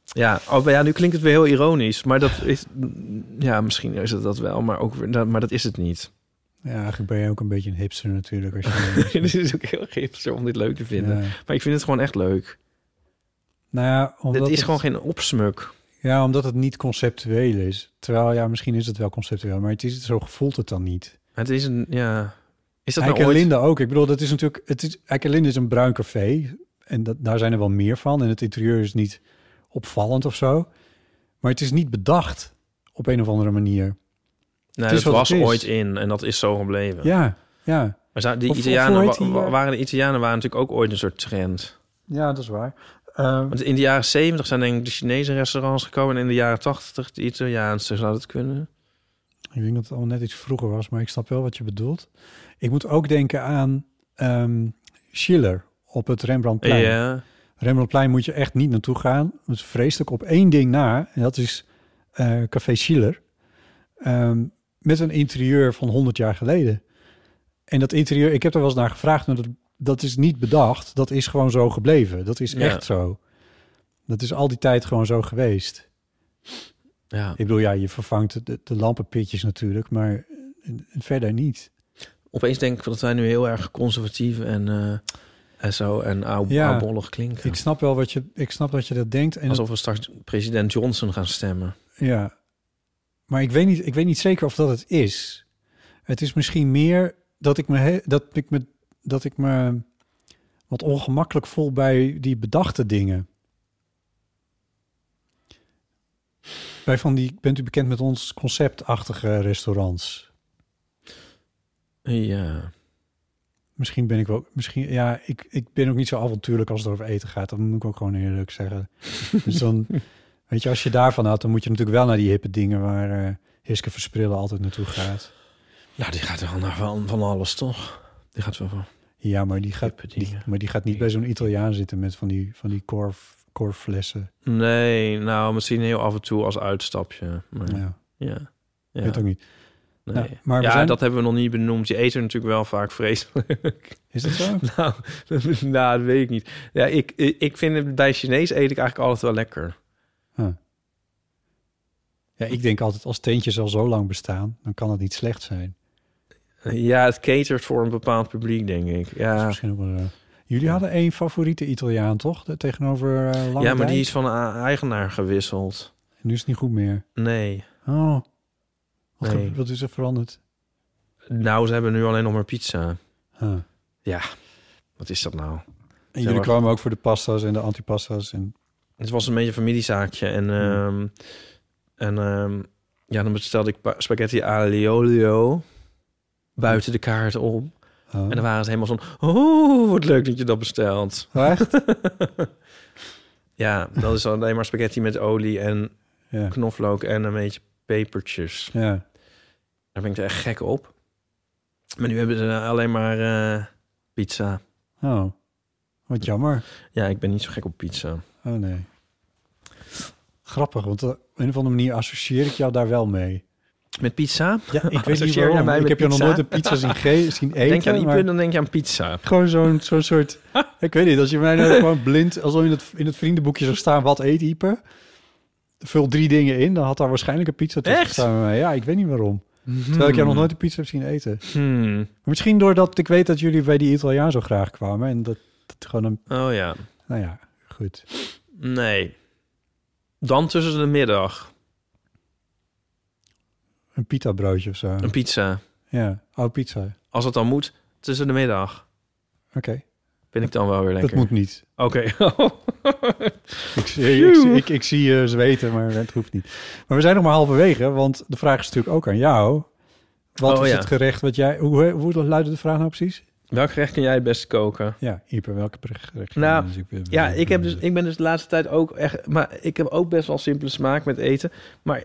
Ja, nu klinkt het weer heel ironisch. Maar dat is... Ja, misschien is het dat wel, maar, maar dat is het niet. Ja, eigenlijk ben je ook een beetje een hipster natuurlijk. Als je Dit is ook heel hipster om dit leuk te vinden. Ja. Maar ik vind het gewoon echt leuk. Nou ja, Dit is gewoon geen opsmuk. Ja, omdat het niet conceptueel is. Terwijl, ja, misschien is het wel conceptueel, maar zo voelt het dan niet. Het is een, ja... Is dat Eik nou en ooit... Linde ook. Ik bedoel, dat is natuurlijk... Eik en Linde is een bruin café. En daar zijn er wel meer van. En het interieur is niet opvallend of zo. Maar het is niet bedacht op een of andere manier. Nee, het dat was is. ooit in en dat is zo gebleven. Ja, ja. Maar die Of Italianen hoe heet die, waren natuurlijk ook ooit een soort trend. Ja, dat is waar. Want in de jaren 70 zijn denk ik de Chinese restaurants gekomen... en in de jaren 80 de Italiaanse, zou dat kunnen? Ik denk dat het al net iets vroeger was, maar ik snap wel wat je bedoelt. Ik moet ook denken aan Schiller op het Rembrandtplein. Ja. Rembrandtplein moet je echt niet naartoe gaan. Het is vreselijk op één ding na. En dat is Café Schiller. Met een interieur van 100 jaar geleden. En dat interieur, ik heb er wel eens naar gevraagd... maar dat is niet bedacht. Dat is gewoon zo gebleven. Dat is echt zo. Dat is al die tijd gewoon zo geweest. Ja. Ik bedoel, ja, je vervangt de lampenpitjes natuurlijk... maar verder niet. Opeens denk ik dat wij nu heel erg conservatief en zo en oudbollig klinken. Ik snap wel dat je dat denkt. En alsof we straks president Johnson gaan stemmen. Ja, maar ik weet niet zeker of dat het is. Het is misschien meer dat ik me wat ongemakkelijk voel bij die bedachte dingen. Bij bent u bekend met ons conceptachtige restaurants? Ja. Misschien ben ik wel... ik ben ook niet zo avontuurlijk als het over eten gaat. Dat moet ik ook gewoon eerlijk zeggen. Dus dan... Weet je, als je daarvan houdt, dan moet je natuurlijk wel naar die hippe dingen... waar Hiske Versprillen altijd naartoe gaat. Nou, die gaat wel naar van alles, toch? Die gaat wel van... Ja, maar die gaat niet bij zo'n Italiaan zitten... met van die korflessen. Nee, nou, misschien heel af en toe als uitstapje. Maar, ja. Ik weet ook niet. Nee. Nou, maar dat hebben we nog niet benoemd. Die eten natuurlijk wel vaak vreselijk. Is dat zo? nou, dat weet ik niet. Ja, ik vind het bij Chinees eet ik eigenlijk altijd wel lekker. Ja, ik denk altijd, als teentjes al zo lang bestaan... dan kan het niet slecht zijn. Ja, het catert voor een bepaald publiek, denk ik. Ja. Dat is misschien ook wel... Jullie hadden één favoriete Italiaan, toch? Tegenover Lange Ja, maar Dijk? die is van eigenaar gewisseld. En nu is het niet goed meer? Nee. Oh. Wat is er veranderd? Nou, ze hebben nu alleen nog maar pizza. Ja, wat is dat nou? En jullie kwamen ook voor de pasta's en de antipasta's. Het was een beetje een familiezaakje. En dan bestelde ik spaghetti aglio olio buiten de kaart om. En dan waren ze helemaal van... Oh, wat leuk dat je dat bestelt. Echt? Ja, dat is alleen maar spaghetti met olie en knoflook en een beetje pepertjes. Ja. Daar ben ik er echt gek op. Maar nu hebben ze alleen maar pizza. Oh, wat jammer. Ja, ik ben niet zo gek op pizza. Oh nee. Grappig, want op een of andere manier associeer ik jou daar wel mee. Met pizza? Ja, ik weet niet waarom. Ik heb je nog nooit een pizza zien eten. Denk je aan Ipe, dan denk je aan pizza. Gewoon zo'n soort... Ik weet niet, als je mij nou gewoon blind... Als in het vriendenboekje zou staan, wat eet Ipe? Vul 3 dingen in, dan had daar waarschijnlijk een pizza tussen gestaan. Ja, ik weet niet waarom. Terwijl ik jou nog nooit een pizza heb zien eten. Maar misschien doordat ik weet dat jullie bij die Italiaan zo graag kwamen. En dat gewoon een... Oh ja. Nou ja, goed. Nee. Dan tussen de middag. Een pita broodje of zo. Een pizza. Ja, pizza. Als het dan moet, tussen de middag. Oké. Vind ik dan wel weer lekker. Dat moet niet. Oké. Ik zie je zweten, maar het hoeft niet. Maar we zijn nog maar halverwege, want de vraag is natuurlijk ook aan jou. Wat is het gerecht wat jij... Hoe luidde de vraag nou precies? Welk gerecht kun jij het beste koken? Ja, Ipe, welke gerecht? Nou, ik ben dus de laatste tijd ook echt... Maar ik heb ook best wel simpele smaak met eten. Maar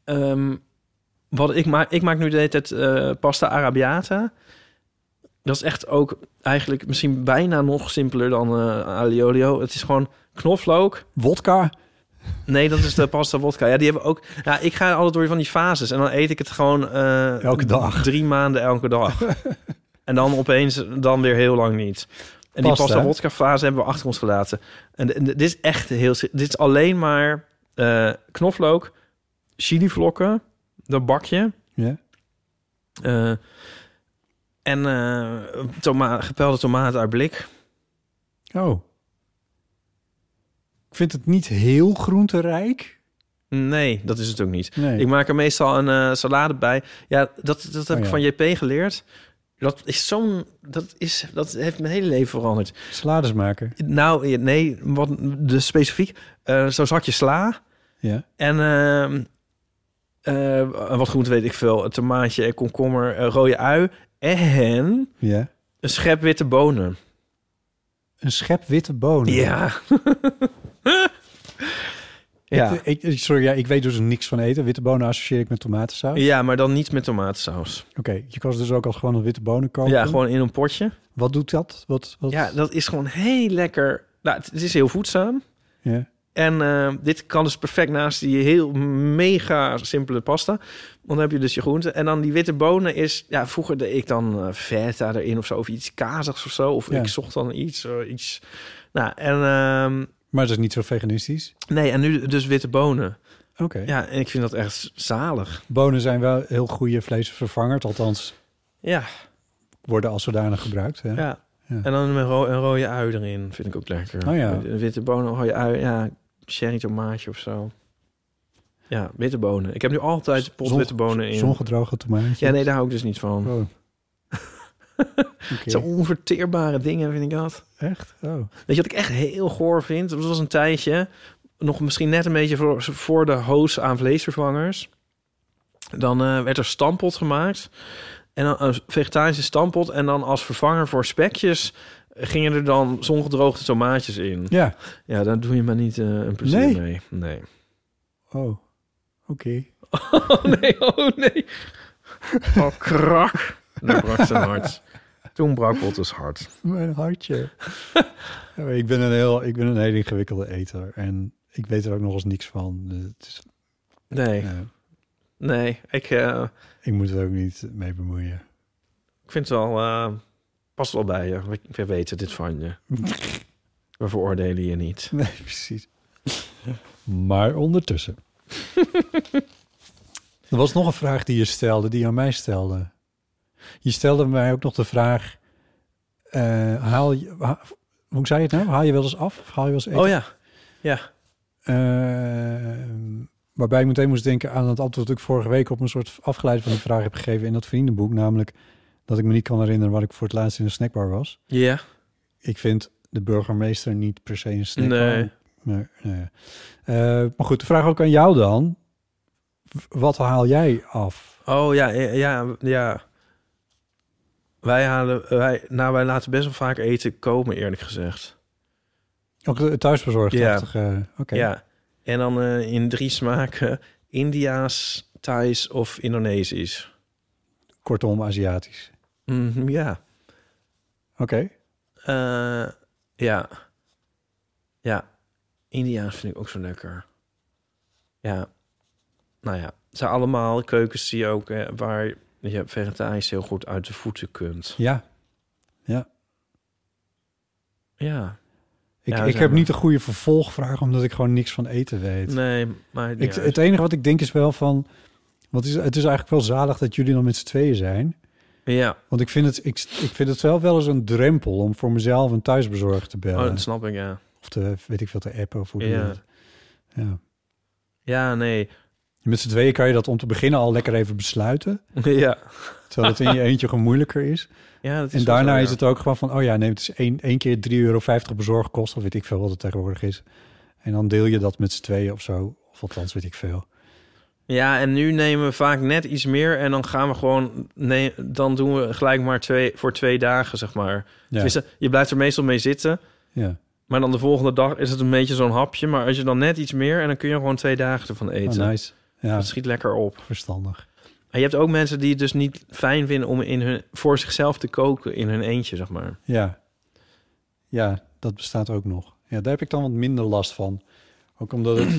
ik maak nu de hele tijd pasta arrabbiata. Dat is echt ook eigenlijk misschien bijna nog simpeler dan aglio olio. Het is gewoon knoflook. Wodka? Nee, dat is de pasta wodka. Ja, die hebben ook... Ja, ik ga altijd door van die fases. En dan eet ik het gewoon... elke dag. 3 maanden elke dag. En dan opeens dan weer heel lang niet. En die pasta wodka fase hebben we achter ons gelaten. En dit is echt heel... Dit is alleen maar knoflook, chilivlokken, dat bakje. Ja. En gepelde tomaten uit blik. Oh. Ik vind het niet heel groenterijk. Nee, dat is het ook niet. Nee. Ik maak er meestal een salade bij. Ja, dat heb ik ja. van JP geleerd. Dat heeft mijn hele leven veranderd. Salades maken. Nou, nee, specifiek. Zo'n zakje sla. Ja. En wat groente weet ik veel. Een tomaatje, komkommer, rode ui. En Ja. een schep witte bonen. Een schep witte bonen. Ja. Ja. Sorry, ik weet dus niks van eten. Witte bonen associeer ik met tomatensaus. Ja, maar dan niet met tomatensaus. Oké, je kan ze dus ook als gewoon een witte bonen kopen. Ja, gewoon in een potje. Wat doet dat? Wat? Ja, dat is gewoon heel lekker. Nou, het is heel voedzaam. Ja. En dit kan dus perfect naast die heel mega simpele pasta. Dan heb je dus je groenten. En dan die witte bonen is... Ja, vroeger deed ik dan feta erin of zo. Of iets kazigs of zo. Of Ja. ik zocht dan iets... Nou, en... Maar dat is niet zo veganistisch. nee, en nu dus witte bonen. Oké. Ja, en ik vind dat echt zalig. Bonen zijn wel heel goede vleesvervangers. Althans, Ja, worden als zodanig gebruikt. Hè? ja. Ja. En dan met een rode ui erin. Vind ik ook lekker. Oh ja. Witte bonen, rode ui. Ja, cherry tomaatje of zo. Ja, witte bonen. Ik heb nu altijd pot witte bonen in. Zongedroogde tomaatjes. Ja, nee, daar hou ik dus niet van. Oh. Oké. Zo onverteerbare dingen vind ik dat. Echt? Oh. Weet je wat ik echt heel goor vind? Dat was een tijdje, nog misschien net een beetje voor de hoos aan vleesvervangers. Dan werd er stampot gemaakt. En dan een vegetarische stampot. En dan als vervanger voor spekjes gingen er dan zongedroogde tomaatjes in. Ja. Ja, daar doe je maar niet een plezier Nee? mee. Nee. Oh. Oké. Oh nee, oh nee. Oh, krak. Dat brak zijn hart. Toen brak Otto's hart. Mijn hartje. Ja, ik ben een heel ingewikkelde eter. En ik weet er ook nog eens niks van. Het is, Nee, nee. ik moet er ook niet mee bemoeien. Ik vind het wel... past wel bij je. We weten dit van je. We veroordelen je niet. Nee, precies. Maar ondertussen. Er was nog een vraag die je stelde, die je aan mij stelde. Je stelde mij ook nog de vraag... hoe zei je het nou? Haal je wel eens af? Of haal je wel eens eten? Oh ja. Ja. Waarbij ik meteen moest denken aan het antwoord dat ik vorige week op een soort afgeleid van die vraag heb gegeven in dat vriendenboek. Namelijk dat ik me niet kan herinneren waar ik voor het laatst in een snackbar was. Ja. Ik vind de burgemeester niet per se een snackbar. Nee. Nee. Maar goed, de vraag ook aan jou dan. Wat haal jij af? Oh ja. Wij laten best wel vaak eten komen, eerlijk gezegd. Ook thuisbezorgd? Ja. Oké. Ja. En dan in 3 smaken. Indiaas, Thais of Indonesisch. Kortom, Aziatisch. Ja. Oké. Ja. Ja. Indiaas vind ik ook zo lekker. Ja. Nou ja. Het zijn allemaal keukens die ook... waar je vegetarisch heel goed uit de voeten kunt. Ja. Ja. Ja. Ik heb niet een goede vervolgvraag, omdat ik gewoon niks van eten weet. Nee, maar... Het enige wat ik denk is wel van... Het is eigenlijk wel zalig dat jullie dan met z'n tweeën zijn. Ja. Want ik vind het wel eens een drempel om voor mezelf een thuisbezorger te bellen. Oh, dat snap ik, ja. Of te appen of hoe doe je dat? Ja. Ja, nee. Met z'n tweeën kan je dat om te beginnen al lekker even besluiten. Ja. Terwijl het in je eentje gewoon moeilijker is. Ja, dat is en daarna zo, ja. is het ook gewoon van... Oh ja, nee, het is één keer €3,50 bezorgkosten. Of weet ik veel wat het tegenwoordig is. En dan deel je dat met z'n tweeën of zo. Of althans, weet ik veel. Ja, en nu nemen we vaak net iets meer. En dan gaan we gewoon... Nee, dan doen we gelijk maar 2 dagen, zeg maar. Ja. Dus, je blijft er meestal mee zitten. Ja. Maar dan de volgende dag is het een beetje zo'n hapje. Maar als je dan net iets meer... En dan kun je gewoon 2 dagen ervan eten. Oh, nice. Ja. Dat schiet lekker op. Verstandig. En je hebt ook mensen die het dus niet fijn vinden... om voor zichzelf te koken in hun eentje, zeg maar. Ja. Ja, dat bestaat ook nog. Ja, daar heb ik dan wat minder last van. Ook omdat het...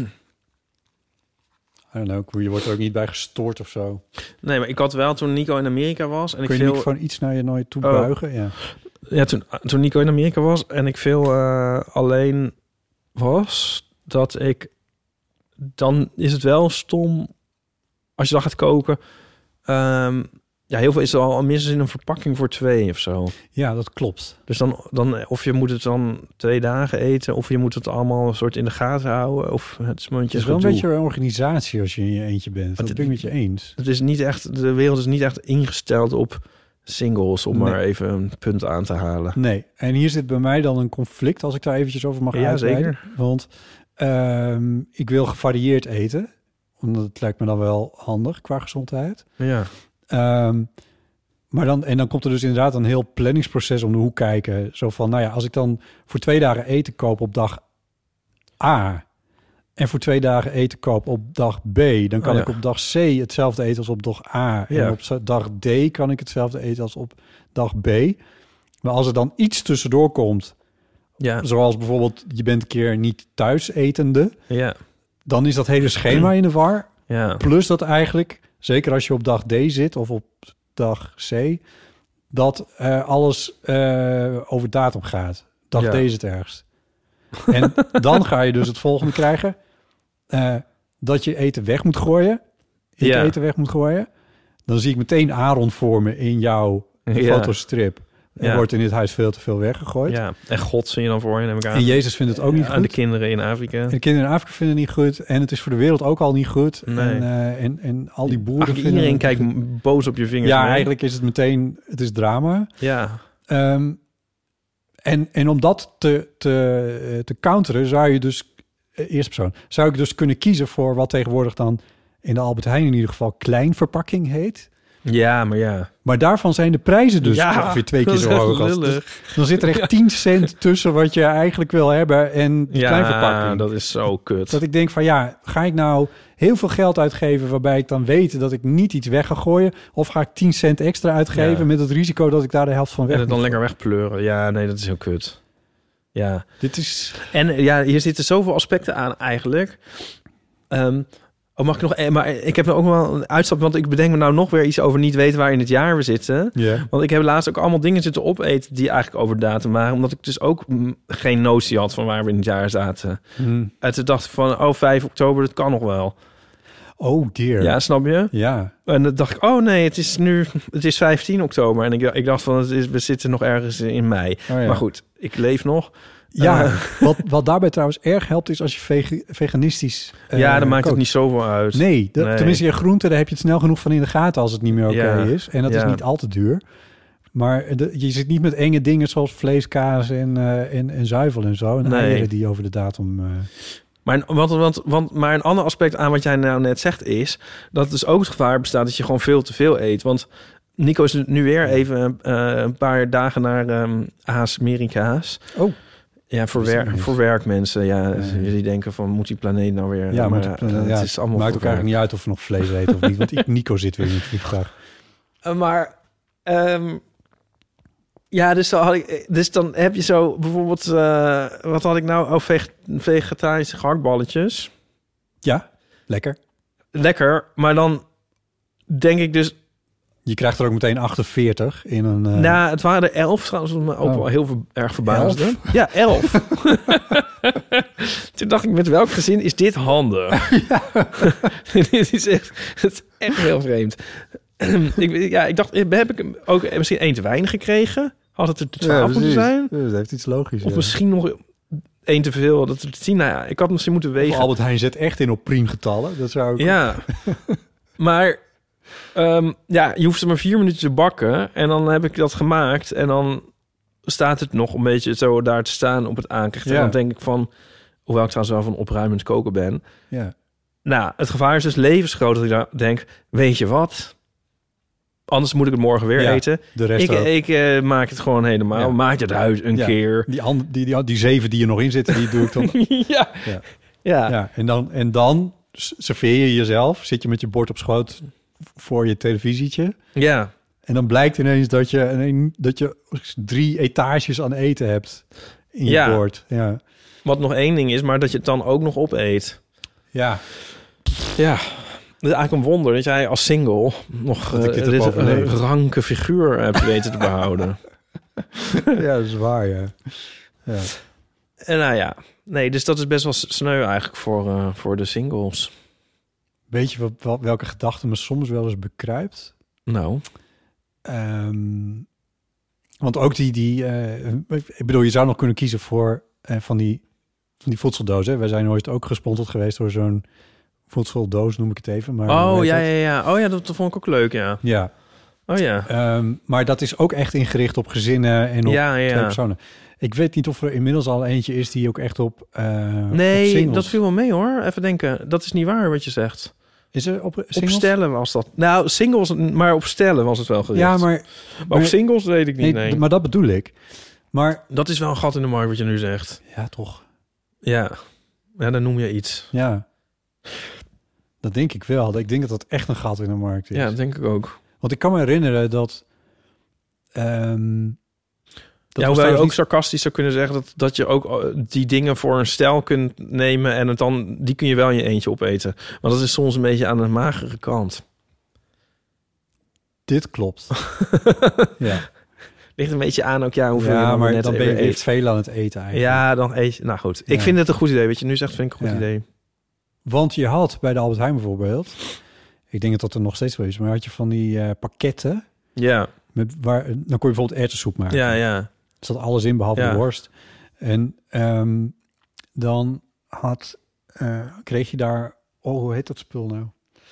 I don't know, je wordt er ook niet bij gestoord of zo. Nee, maar ik had wel toen Nico in Amerika was... En kun je niet gewoon iets naar je nooit toe buigen? Ja. Ja, toen Nico in Amerika was en ik veel alleen was... dat ik dan is het wel stom als je dan gaat koken. Heel veel is er al minstens in een verpakking voor 2 of zo. Ja, dat klopt. Dus dan of je moet het dan 2 dagen eten, of je moet het allemaal een soort in de gaten houden. Of het is Het is wel een beetje een organisatie als je in je eentje bent. Dat ben ik met je eens. Het is niet echt, de wereld is niet echt ingesteld op singles, om maar even een punt aan te halen. Nee, en hier zit bij mij dan een conflict, als ik daar eventjes over mag uitweiden. Zeker. Want ik wil gevarieerd eten, omdat het lijkt me dan wel handig qua gezondheid. Ja. Maar dan komt er dus inderdaad een heel planningsproces om de hoek kijken. Zo van, als ik dan voor 2 dagen eten koop op dag A en voor 2 dagen eten koop op dag B, dan kan ik op dag C hetzelfde eten als op dag A. En op dag D kan ik hetzelfde eten als op dag B. Maar als er dan iets tussendoor komt, zoals bijvoorbeeld je bent een keer niet thuis etende, dan is dat hele schema in de war. Ja. Plus dat eigenlijk, zeker als je op dag D zit of op dag C, dat alles over datum gaat. Dag D is het ergst. En dan ga je dus het volgende krijgen, dat je eten weg moet gooien. Eten weg moet gooien. Dan zie ik meteen Aaron voor me in jouw fotostrip. Er wordt in dit huis veel te veel weggegooid. Ja, en God zie je dan voor je, neem ik aan. En Jezus vindt het ook niet goed. En de kinderen in Afrika. En de kinderen in Afrika vinden het niet goed. En het is voor de wereld ook al niet goed. Nee. En al die boeren vinden... Iedereen kijkt boos op je vingers. Ja, eigenlijk is het meteen... Het is drama. Ja. En om dat te counteren zou je dus... zou ik dus kunnen kiezen voor wat tegenwoordig dan in de Albert Heijn in ieder geval kleinverpakking heet. Ja, maar ja. Maar daarvan zijn de prijzen dus ongeveer 2 keer zo hoog. Dan zit er echt 10 cent tussen wat je eigenlijk wil hebben en de kleinverpakking. Ja, dat is zo kut. Dat ik denk van ga ik nou heel veel geld uitgeven waarbij ik dan weet dat ik niet iets weg ga gooien, of ga ik 10 cent extra uitgeven met het risico dat ik daar de helft van weg en het dan moet lekker wegpleuren. Ja, nee, dat is heel kut. Ja. Dit is... En hier zitten zoveel aspecten aan eigenlijk. Mag ik nog... Maar ik heb er ook wel een uitstap, want ik bedenk me nou nog weer iets over niet weten waar in het jaar we zitten. Yeah. Want ik heb laatst ook allemaal dingen zitten opeten die eigenlijk over datum waren, omdat ik dus ook geen notie had van waar we in het jaar zaten. En toen dacht ik van, 5 oktober, dat kan nog wel. Oh dear. Ja, snap je? Ja. En dan dacht ik, het is 15 oktober. En ik dacht van, we zitten nog ergens in mei. Maar goed, ik leef nog. Ja, wat daarbij trouwens erg helpt is als je veganistisch dan maakt kookt. Het niet zoveel uit. Nee. Tenminste, je groente, daar heb je het snel genoeg van in de gaten als het niet meer oké is. En dat is niet al te duur. Maar je zit niet met enge dingen zoals vlees, kaas en zuivel en zo. En eieren die over de datum... Maar een ander aspect aan wat jij nou net zegt is dat dus ook het gevaar bestaat dat je gewoon veel te veel eet. Want Nico is nu weer even een paar dagen naar Amerika's. Oh. Ja, voor werkmensen. Ja, die denken van, moet die planeet nou weer... Ja, maar het is allemaal maakt ook eigenlijk niet uit of we nog vlees eten of niet. Want Nico zit weer in het vliegtuig. Dus dan heb je zo bijvoorbeeld... wat had ik nou? Vegetarische gehaktballetjes. Ja, lekker. Lekker, maar dan denk ik dus... Je krijgt er ook meteen 48 in een... het waren er 11 trouwens, wat me ook wel heel erg verbaasde. 11? Ja, 11. Toen dacht ik, met welk gezin is dit handig? Dit is echt heel vreemd. Ik dacht, heb ik ook misschien 1 te weinig gekregen? Had het er 12 moeten zijn? Ja, dat heeft iets logisch. Of misschien nog 1 te veel. Dat het 10. Nou ja, ik had misschien moeten wegen. Of Albert Heijn zet echt in op priemgetallen. Dat zou ook... Ja, maar... je hoeft er maar 4 minuten te bakken. En dan heb ik dat gemaakt. En dan staat het nog een beetje zo daar te staan op het aanrecht. En dan denk ik van... Hoewel ik trouwens wel van opruimend koken ben. Ja. Nou, het gevaar is dus levensgroot dat ik dan denk... Weet je wat? Anders moet ik het morgen weer eten. De rest ik maak het gewoon helemaal. Ja. Maak het uit een keer. Die 7 die er nog in zitten, die doe ik dan. Ja. En dan serveer je jezelf. Zit je met je bord op schoot... voor je televisietje. Ja. En dan blijkt ineens dat je 3 etages aan eten hebt in je bord. Ja. Wat nog 1 ding is, maar dat je het dan ook nog opeet. Ja. Ja. Het is eigenlijk een wonder dat jij als single nog dit ranke figuur hebt weten te behouden. Ja, dat is waar, ja. En nou ja, nee, dus dat is best wel sneu eigenlijk voor de singles. Weet je welke gedachte me soms wel eens bekruipt? Nou. Want ook ik bedoel, je zou nog kunnen kiezen voor van die voedseldozen. Wij zijn ooit ook gesponsord geweest door zo'n voedseldoos, noem ik het even. Maar ja. Oh ja, dat vond ik ook leuk, ja. Ja. Oh ja. Maar dat is ook echt ingericht op gezinnen en op twee ja. personen. Ik weet niet of er inmiddels al eentje is die ook echt op nee, op singles. Dat viel wel mee hoor. Even denken. Dat is niet waar wat je zegt. Is er op singles? Op stellen was dat. Nou, singles, maar op stellen was het wel gericht. Ja, maar op singles weet ik niet, nee. Maar dat bedoel ik. Maar dat is wel een gat in de markt wat je nu zegt. Ja, toch. Ja, dan noem je iets. Ja. Dat denk ik wel. Ik denk dat dat echt een gat in de markt is. Ja, dat denk ik ook. Want ik kan me herinneren dat... hoewel je ook sarcastisch zou kunnen zeggen dat je ook die dingen voor een stijl kunt nemen en die kun je wel in je eentje opeten. Want dat is soms een beetje aan de magere kant. Dit klopt. Ja. Ligt een beetje aan ook, hoeveel je maar net dan ben je eet. veel aan het eten eigenlijk. Ja, dan eet je... Nou goed, ik vind het een goed idee. Weet je, nu zegt vind ik een goed idee. Want je had bij de Albert Heijn bijvoorbeeld... Ik denk dat er nog steeds wel is, maar had je van die pakketten... Ja. Dan kon je bijvoorbeeld erwtensoep maken. Ja. Er zat alles in, behalve de worst. En dan kreeg je daar... Oh, hoe heet dat spul nou?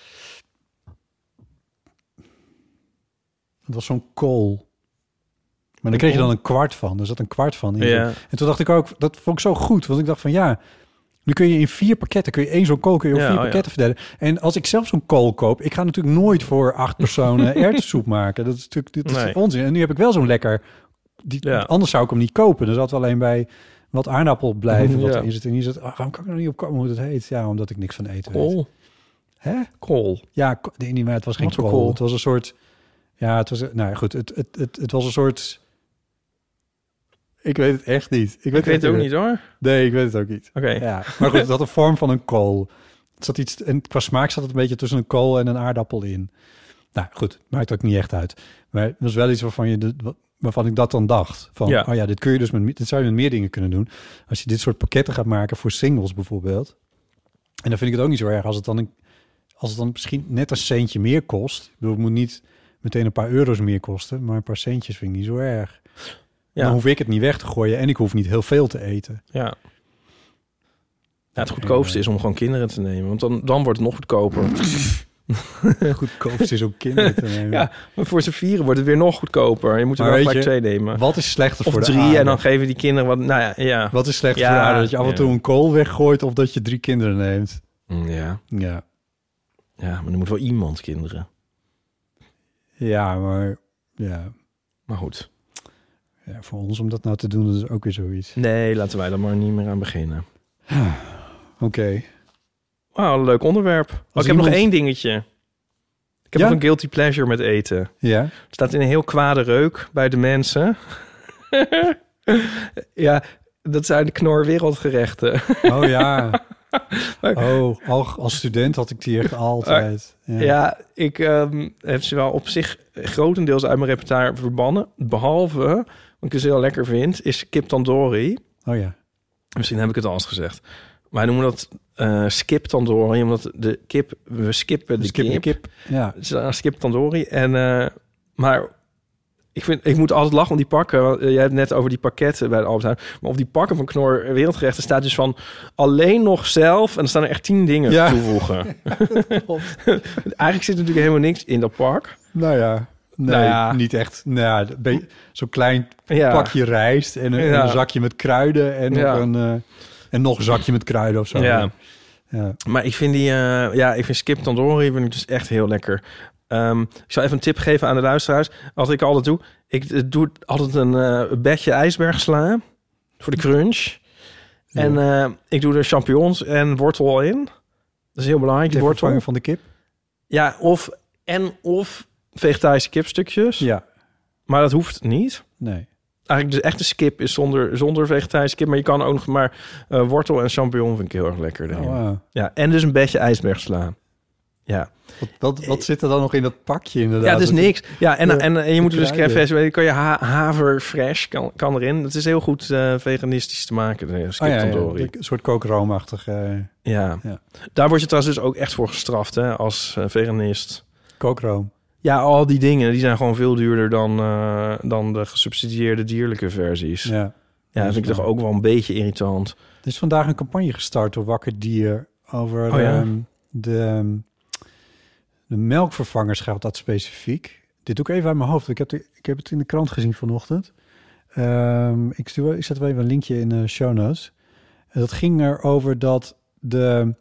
Het was zo'n kool. Maar daar kreeg je dan een kwart van. Er zat een kwart van in. Ja. En toen dacht ik ook, dat vond ik zo goed. Want ik dacht van nu kun je in 4 pakketten, kun je één zo'n kool op 4 pakketten verdelen. En als ik zelf zo'n kool koop, ik ga natuurlijk nooit voor 8 personen erwtensoep maken. Dat is natuurlijk onzin. En nu heb ik wel zo'n lekker... Anders zou ik hem niet kopen. Dan zat alleen bij wat aardappel blijven wat erin zit. En hier zit, waarom kan ik er niet op komen hoe het heet? Ja, omdat ik niks van eten weet. Hè? Kool. Ja, nee, maar het was geen kool. Het was een soort... Ja, het was... Nou goed, het was een soort... Ik weet het echt niet. Ik weet het ook niet hoor. Nee, ik weet het ook niet. Oké. Ja, maar goed, het had een vorm van een kool. Het zat iets... En qua smaak zat het een beetje tussen een kool en een aardappel in. Nou goed, maakt ook niet echt uit. Maar het was wel iets waarvan ik dat dan dacht. Van, dit kun je dus dit zou je met meer dingen kunnen doen. Als je dit soort pakketten gaat maken voor singles bijvoorbeeld. En dan vind ik het ook niet zo erg als het dan misschien net een centje meer kost. Ik bedoel, het moet niet meteen een paar euro's meer kosten, maar een paar centjes vind ik niet zo erg. Ja. Dan hoef ik het niet weg te gooien en ik hoef niet heel veel te eten. Ja. Het goedkoopste is om gewoon kinderen te nemen, want dan wordt het nog goedkoper. Goedkoopste is om kinderen te nemen. Ja, maar voor z'n vieren wordt het weer nog goedkoper. Je moet er wel gelijk 2 nemen. Wat is slechter of voor de 3 aarde? En dan geven die kinderen wat... Nou ja. Wat is slechter voor de aarde? Dat je af en toe een kool weggooit of dat je 3 kinderen neemt? Ja. Ja. Ja, maar er moet wel iemand kinderen. Ja, maar... Ja. Maar goed. Ja, voor ons om dat nou te doen, dat is ook weer zoiets. Nee, laten wij er maar niet meer aan beginnen. Oké. Wauw, een leuk onderwerp. Ik heb nog 1 dingetje. Ik heb nog een guilty pleasure met eten. Ja? Het staat in een heel kwade reuk bij de mensen. Ja, dat zijn de Knor wereldgerechten. Oh ja. Als student had ik die echt altijd. Ja, ik heb ze wel op zich grotendeels uit mijn repertoire verbannen. Behalve, wat ik dus heel lekker vind, is kip tandoori. Oh ja. Misschien heb ik het al eens gezegd. Wij noemen dat skip tandoori, omdat we skippen de kip. Ja. Skip tandoori. Maar ik moet altijd lachen om die pakken. Jij hebt net over die pakketten bij de Albert Heijn. Maar op die pakken van Knor wereldgerechten staat dus van alleen nog zelf. En dan staan er echt 10 dingen toevoegen. Eigenlijk zit natuurlijk helemaal niks in dat pak. Nou ja. Nee, niet echt. Nou ja, zo'n klein pakje rijst en een zakje met kruiden en nog een zakje met kruiden of zo. Ja. Maar ik vind ik vind skip tandoori vind ik dus echt heel lekker. Ik zal even een tip geven aan de luisteraars. Wat ik altijd doe, ik doe altijd een bedje ijsbergsla voor de crunch. Ja. En ik doe er champignons en wortel in. Dat is heel belangrijk, die wortel. Van de kip? Ja, of vegetarische kipstukjes. Ja. Maar dat hoeft niet. Nee. Eigenlijk de echte skip is zonder vegetarische kip. Maar je kan ook nog maar wortel en champignon vind ik heel erg lekker erin. Oh, wow. Ja, en dus een beetje ijsbergsla. Ja. Wat zit er dan nog in dat pakje inderdaad? Ja, dus niks. Ja, en je moet de dus kruiden. crème kan je haverfresh kan erin. Het is heel goed veganistisch te maken. Een soort kookroomachtig. Ja. Ja. Daar word je trouwens dus ook echt voor gestraft, hè, als veganist. Kookroom. Ja, al die dingen, die zijn gewoon veel duurder dan de gesubsidieerde dierlijke versies. Ja. Ja, dat vind ik toch ook wel een beetje irritant. Er is vandaag een campagne gestart door Wakker Dier over de melkvervangers, gaat dat specifiek. Dit doe ik even uit mijn hoofd. Ik heb het in de krant gezien vanochtend. Ik zet wel even een linkje in de show notes. En dat ging erover dat de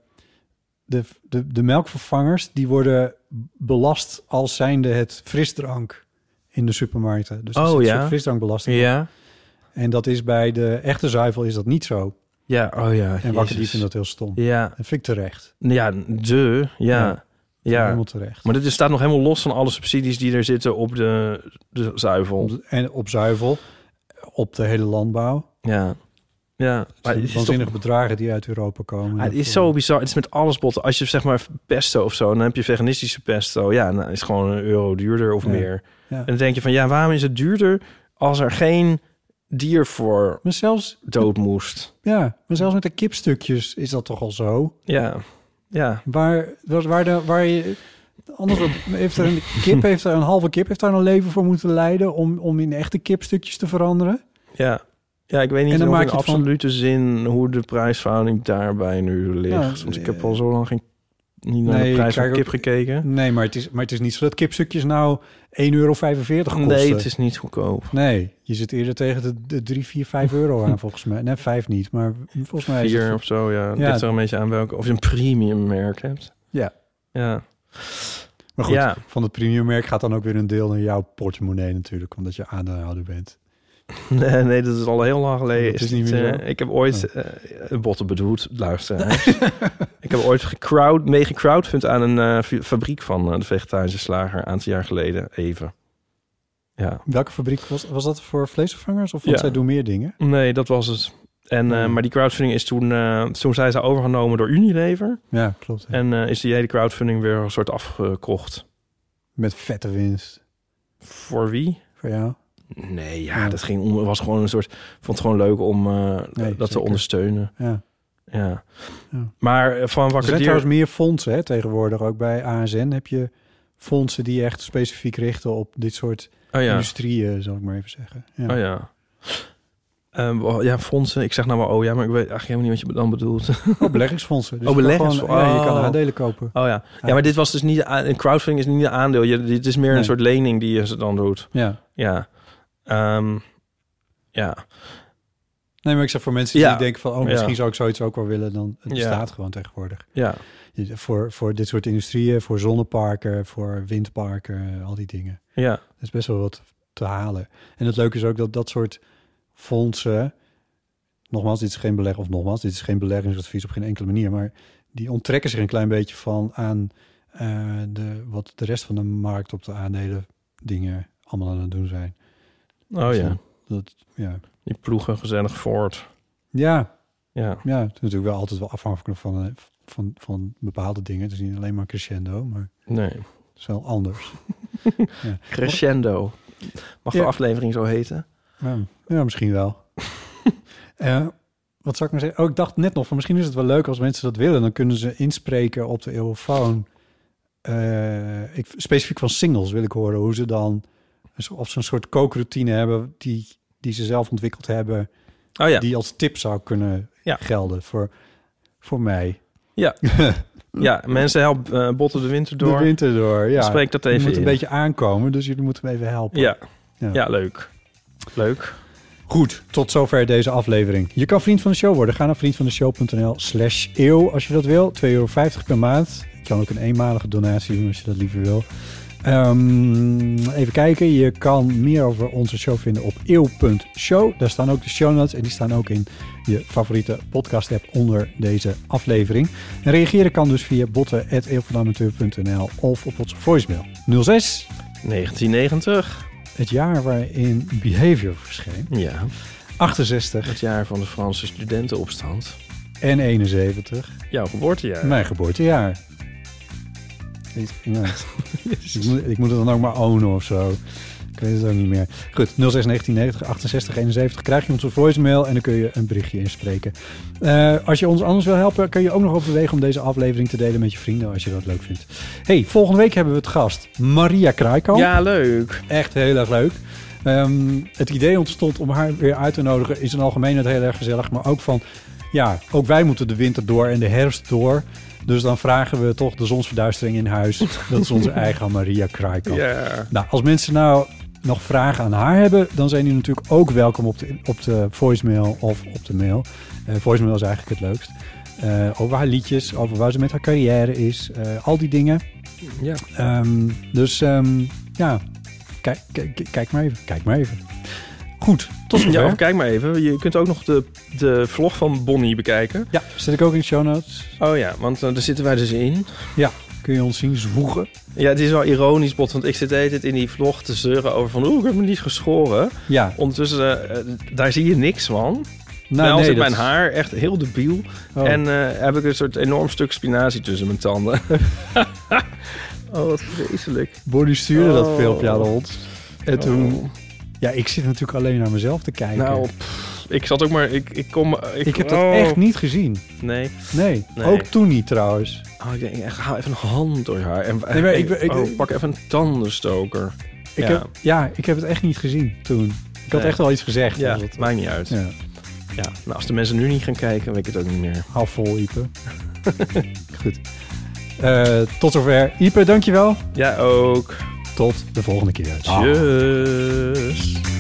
melkvervangers, die worden belast als zijnde het frisdrank in de supermarkten. Dus er zit een soort frisdrankbelasting op. Ja. En dat is bij de echte zuivel is dat niet zo. Ja, En Wakker Dier vindt dat heel stom. Ja. Dat vind ik terecht. Ja, Ja. Helemaal terecht. Maar dit staat nog helemaal los van alle subsidies die er zitten op de zuivel. En op zuivel, op de hele landbouw. Ja. Ja. Maar Het zijn waanzinnige bedragen die uit Europa komen. Het is zo bizar. Het is met alles botten. Als je zeg maar pesto of zo, dan heb je veganistische pesto. Ja, dan is het gewoon €1 duurder of meer. Ja. En dan denk je van, ja, waarom is het duurder als er geen dier voor dood moest? Ja, maar zelfs met de kipstukjes is dat toch al zo? Ja. Waar je... Anders heeft een halve kip heeft daar een leven voor moeten lijden om in echte kipstukjes te veranderen. Ja, ik weet niet en dan of maak in je absolute zin hoe de prijsverhouding daarbij nu ligt. Ja, Want ik heb al zo lang niet naar de prijs van kip gekeken. Nee, maar het is niet zo dat kipstukjes nou €1,45 kosten. Nee, het is niet goedkoop. Nee, je zit eerder tegen de 3, 4, €5 aan volgens mij. Nee, 5 niet, maar volgens mij is 4 het... of zo, ja. Het ligt er een beetje aan welke... Of je een premium merk hebt. Ja. Maar goed, van het premiummerk gaat dan ook weer een deel naar jouw portemonnee natuurlijk, omdat je aandeelhouder bent. Nee, dat is al heel lang geleden. Dat is niet meer zo? Ik heb ooit... botten bedoeld, luisteraars. Ik heb ooit mee gecrowdfund aan een fabriek van de vegetarische slager, een aantal jaar geleden, even. Ja. Welke fabriek was dat voor vleesvervangers? Of want zij doen meer dingen? Nee, dat was het. En, maar die crowdfunding is toen zijn ze overgenomen door Unilever. Ja, klopt. Ja. En is die hele crowdfunding weer een soort afgekocht. Met vette winst. Voor wie? Voor jou? Nee, dat was gewoon een soort... vond het gewoon leuk om dat te ondersteunen. Ja. Maar van Wakker Dier... Er zijn trouwens meer fondsen hè, tegenwoordig. Ook bij ASN heb je fondsen die echt specifiek richten op dit soort industrieën, zal ik maar even zeggen. Ja. Fondsen. Ik zeg nou maar maar ik weet eigenlijk helemaal niet wat je dan bedoelt. Beleggingsfondsen. Dus beleggingsfondsen. Je kan aandelen kopen. Ja, maar dit was dus niet... Een crowdfunding is niet een aandeel. Dit is meer een soort lening die je dan doet. Ja. Nee, maar ik zeg voor mensen die denken van... misschien zou ik zoiets ook wel willen. Dan het bestaat gewoon tegenwoordig. Ja. Voor dit soort industrieën, voor zonneparken, voor windparken, al die dingen. Ja. Dat is best wel wat te halen. En het leuke is ook dat soort fondsen... Nogmaals, dit is geen beleggingsadvies op geen enkele manier... maar die onttrekken zich een klein beetje van aan wat de rest van de markt op de aandelen dingen allemaal aan het doen zijn. Die ploegen gezellig voort. Ja, het is natuurlijk wel altijd wel afhankelijk van bepaalde dingen. Het is niet alleen maar crescendo, maar het is wel anders. Crescendo. Mag de aflevering zo heten? Ja, misschien wel. Wat zou ik maar zeggen? Ik dacht net nog van misschien is het wel leuk als mensen dat willen. Dan kunnen ze inspreken op de eeuwofoon. Specifiek van singles wil ik horen hoe ze dan... Of ze een soort kookroutine hebben die ze zelf ontwikkeld hebben. Die als tip zou kunnen gelden voor mij. Ja. Ja, mensen helpen botten de winter door. De winter door, ja. Spreek dat even je moet in. een beetje aankomen, dus jullie moeten me even helpen. Ja, leuk. Leuk. Goed, tot zover deze aflevering. Je kan vriend van de show worden. Ga naar vriendvandeshow.nl/eeuw als je dat wil. €2,50 per maand. Je kan ook een eenmalige donatie doen als je dat liever wil. Even kijken. Je kan meer over onze show vinden op eeuw.show. Daar staan ook de show notes en die staan ook in je favoriete podcast app onder deze aflevering. En reageren kan dus via botten@eeuwvanamateur.nl of op onze voicemail 06 1990. Het jaar waarin Behavior verscheen. Ja. 68. Het jaar van de Franse studentenopstand. En 71. Jouw geboortejaar. Mijn geboortejaar. Ik moet het dan ook maar ownen of zo. Ik weet het ook niet meer. Goed, 06 1990 68 71 krijg je onze voicemail en dan kun je een berichtje inspreken. Als je ons anders wil helpen, kun je ook nog overwegen om deze aflevering te delen met je vrienden als je dat leuk vindt. Hey, volgende week hebben we het gast Maria Kraaikamp. Ja, leuk. Echt heel erg leuk. Het idee ontstond om haar weer uit te nodigen. Is in algemeenheid heel erg gezellig, maar ook van... Ja, ook wij moeten de winter door en de herfst door. Dus dan vragen we toch de zonsverduistering in huis. Dat is onze eigen Maria Kraaikamp. Ja. Nou, als mensen nou nog vragen aan haar hebben... dan zijn die natuurlijk ook welkom op de voicemail of op de mail. Voicemail is eigenlijk het leukst. Over haar liedjes, over waar ze met haar carrière is. Al die dingen. Ja. Ja, kijk maar even. Goed, tot zover. Ja, of kijk maar even. Je kunt ook nog de vlog van Bonnie bekijken. Ja, zet ik ook in de show notes. Oh ja, want daar zitten wij dus in. Ja, kun je ons zien zwoegen. Ja, het is wel ironisch, Bot, want ik zit de hele tijd in die vlog te zeuren over van... ik heb me niet geschoren. Ja. Ondertussen, daar zie je niks van. Nou, zit mijn haar echt heel debiel. Oh. En heb ik een soort enorm stuk spinazie tussen mijn tanden. Oh, wat vreselijk. Bonnie stuurde dat filmpje aan ons. En toen... Oh. Ja, ik zit natuurlijk alleen naar mezelf te kijken. Nou, ik zat ook maar... Ik heb dat echt niet gezien. Nee. Ook toen niet trouwens. Oh, ik denk, echt, haal even een hand door je haar. En, pak even een tandenstoker. Ik heb het echt niet gezien toen. Ik had echt wel iets gezegd. Ja, maakt niet uit. Ja. Ja, nou, als de mensen nu niet gaan kijken, weet ik het ook niet meer. Hou vol, Ipe. Goed. Tot zover. Ipe, dankjewel. Ja, ook. Tot de volgende keer. Tjus.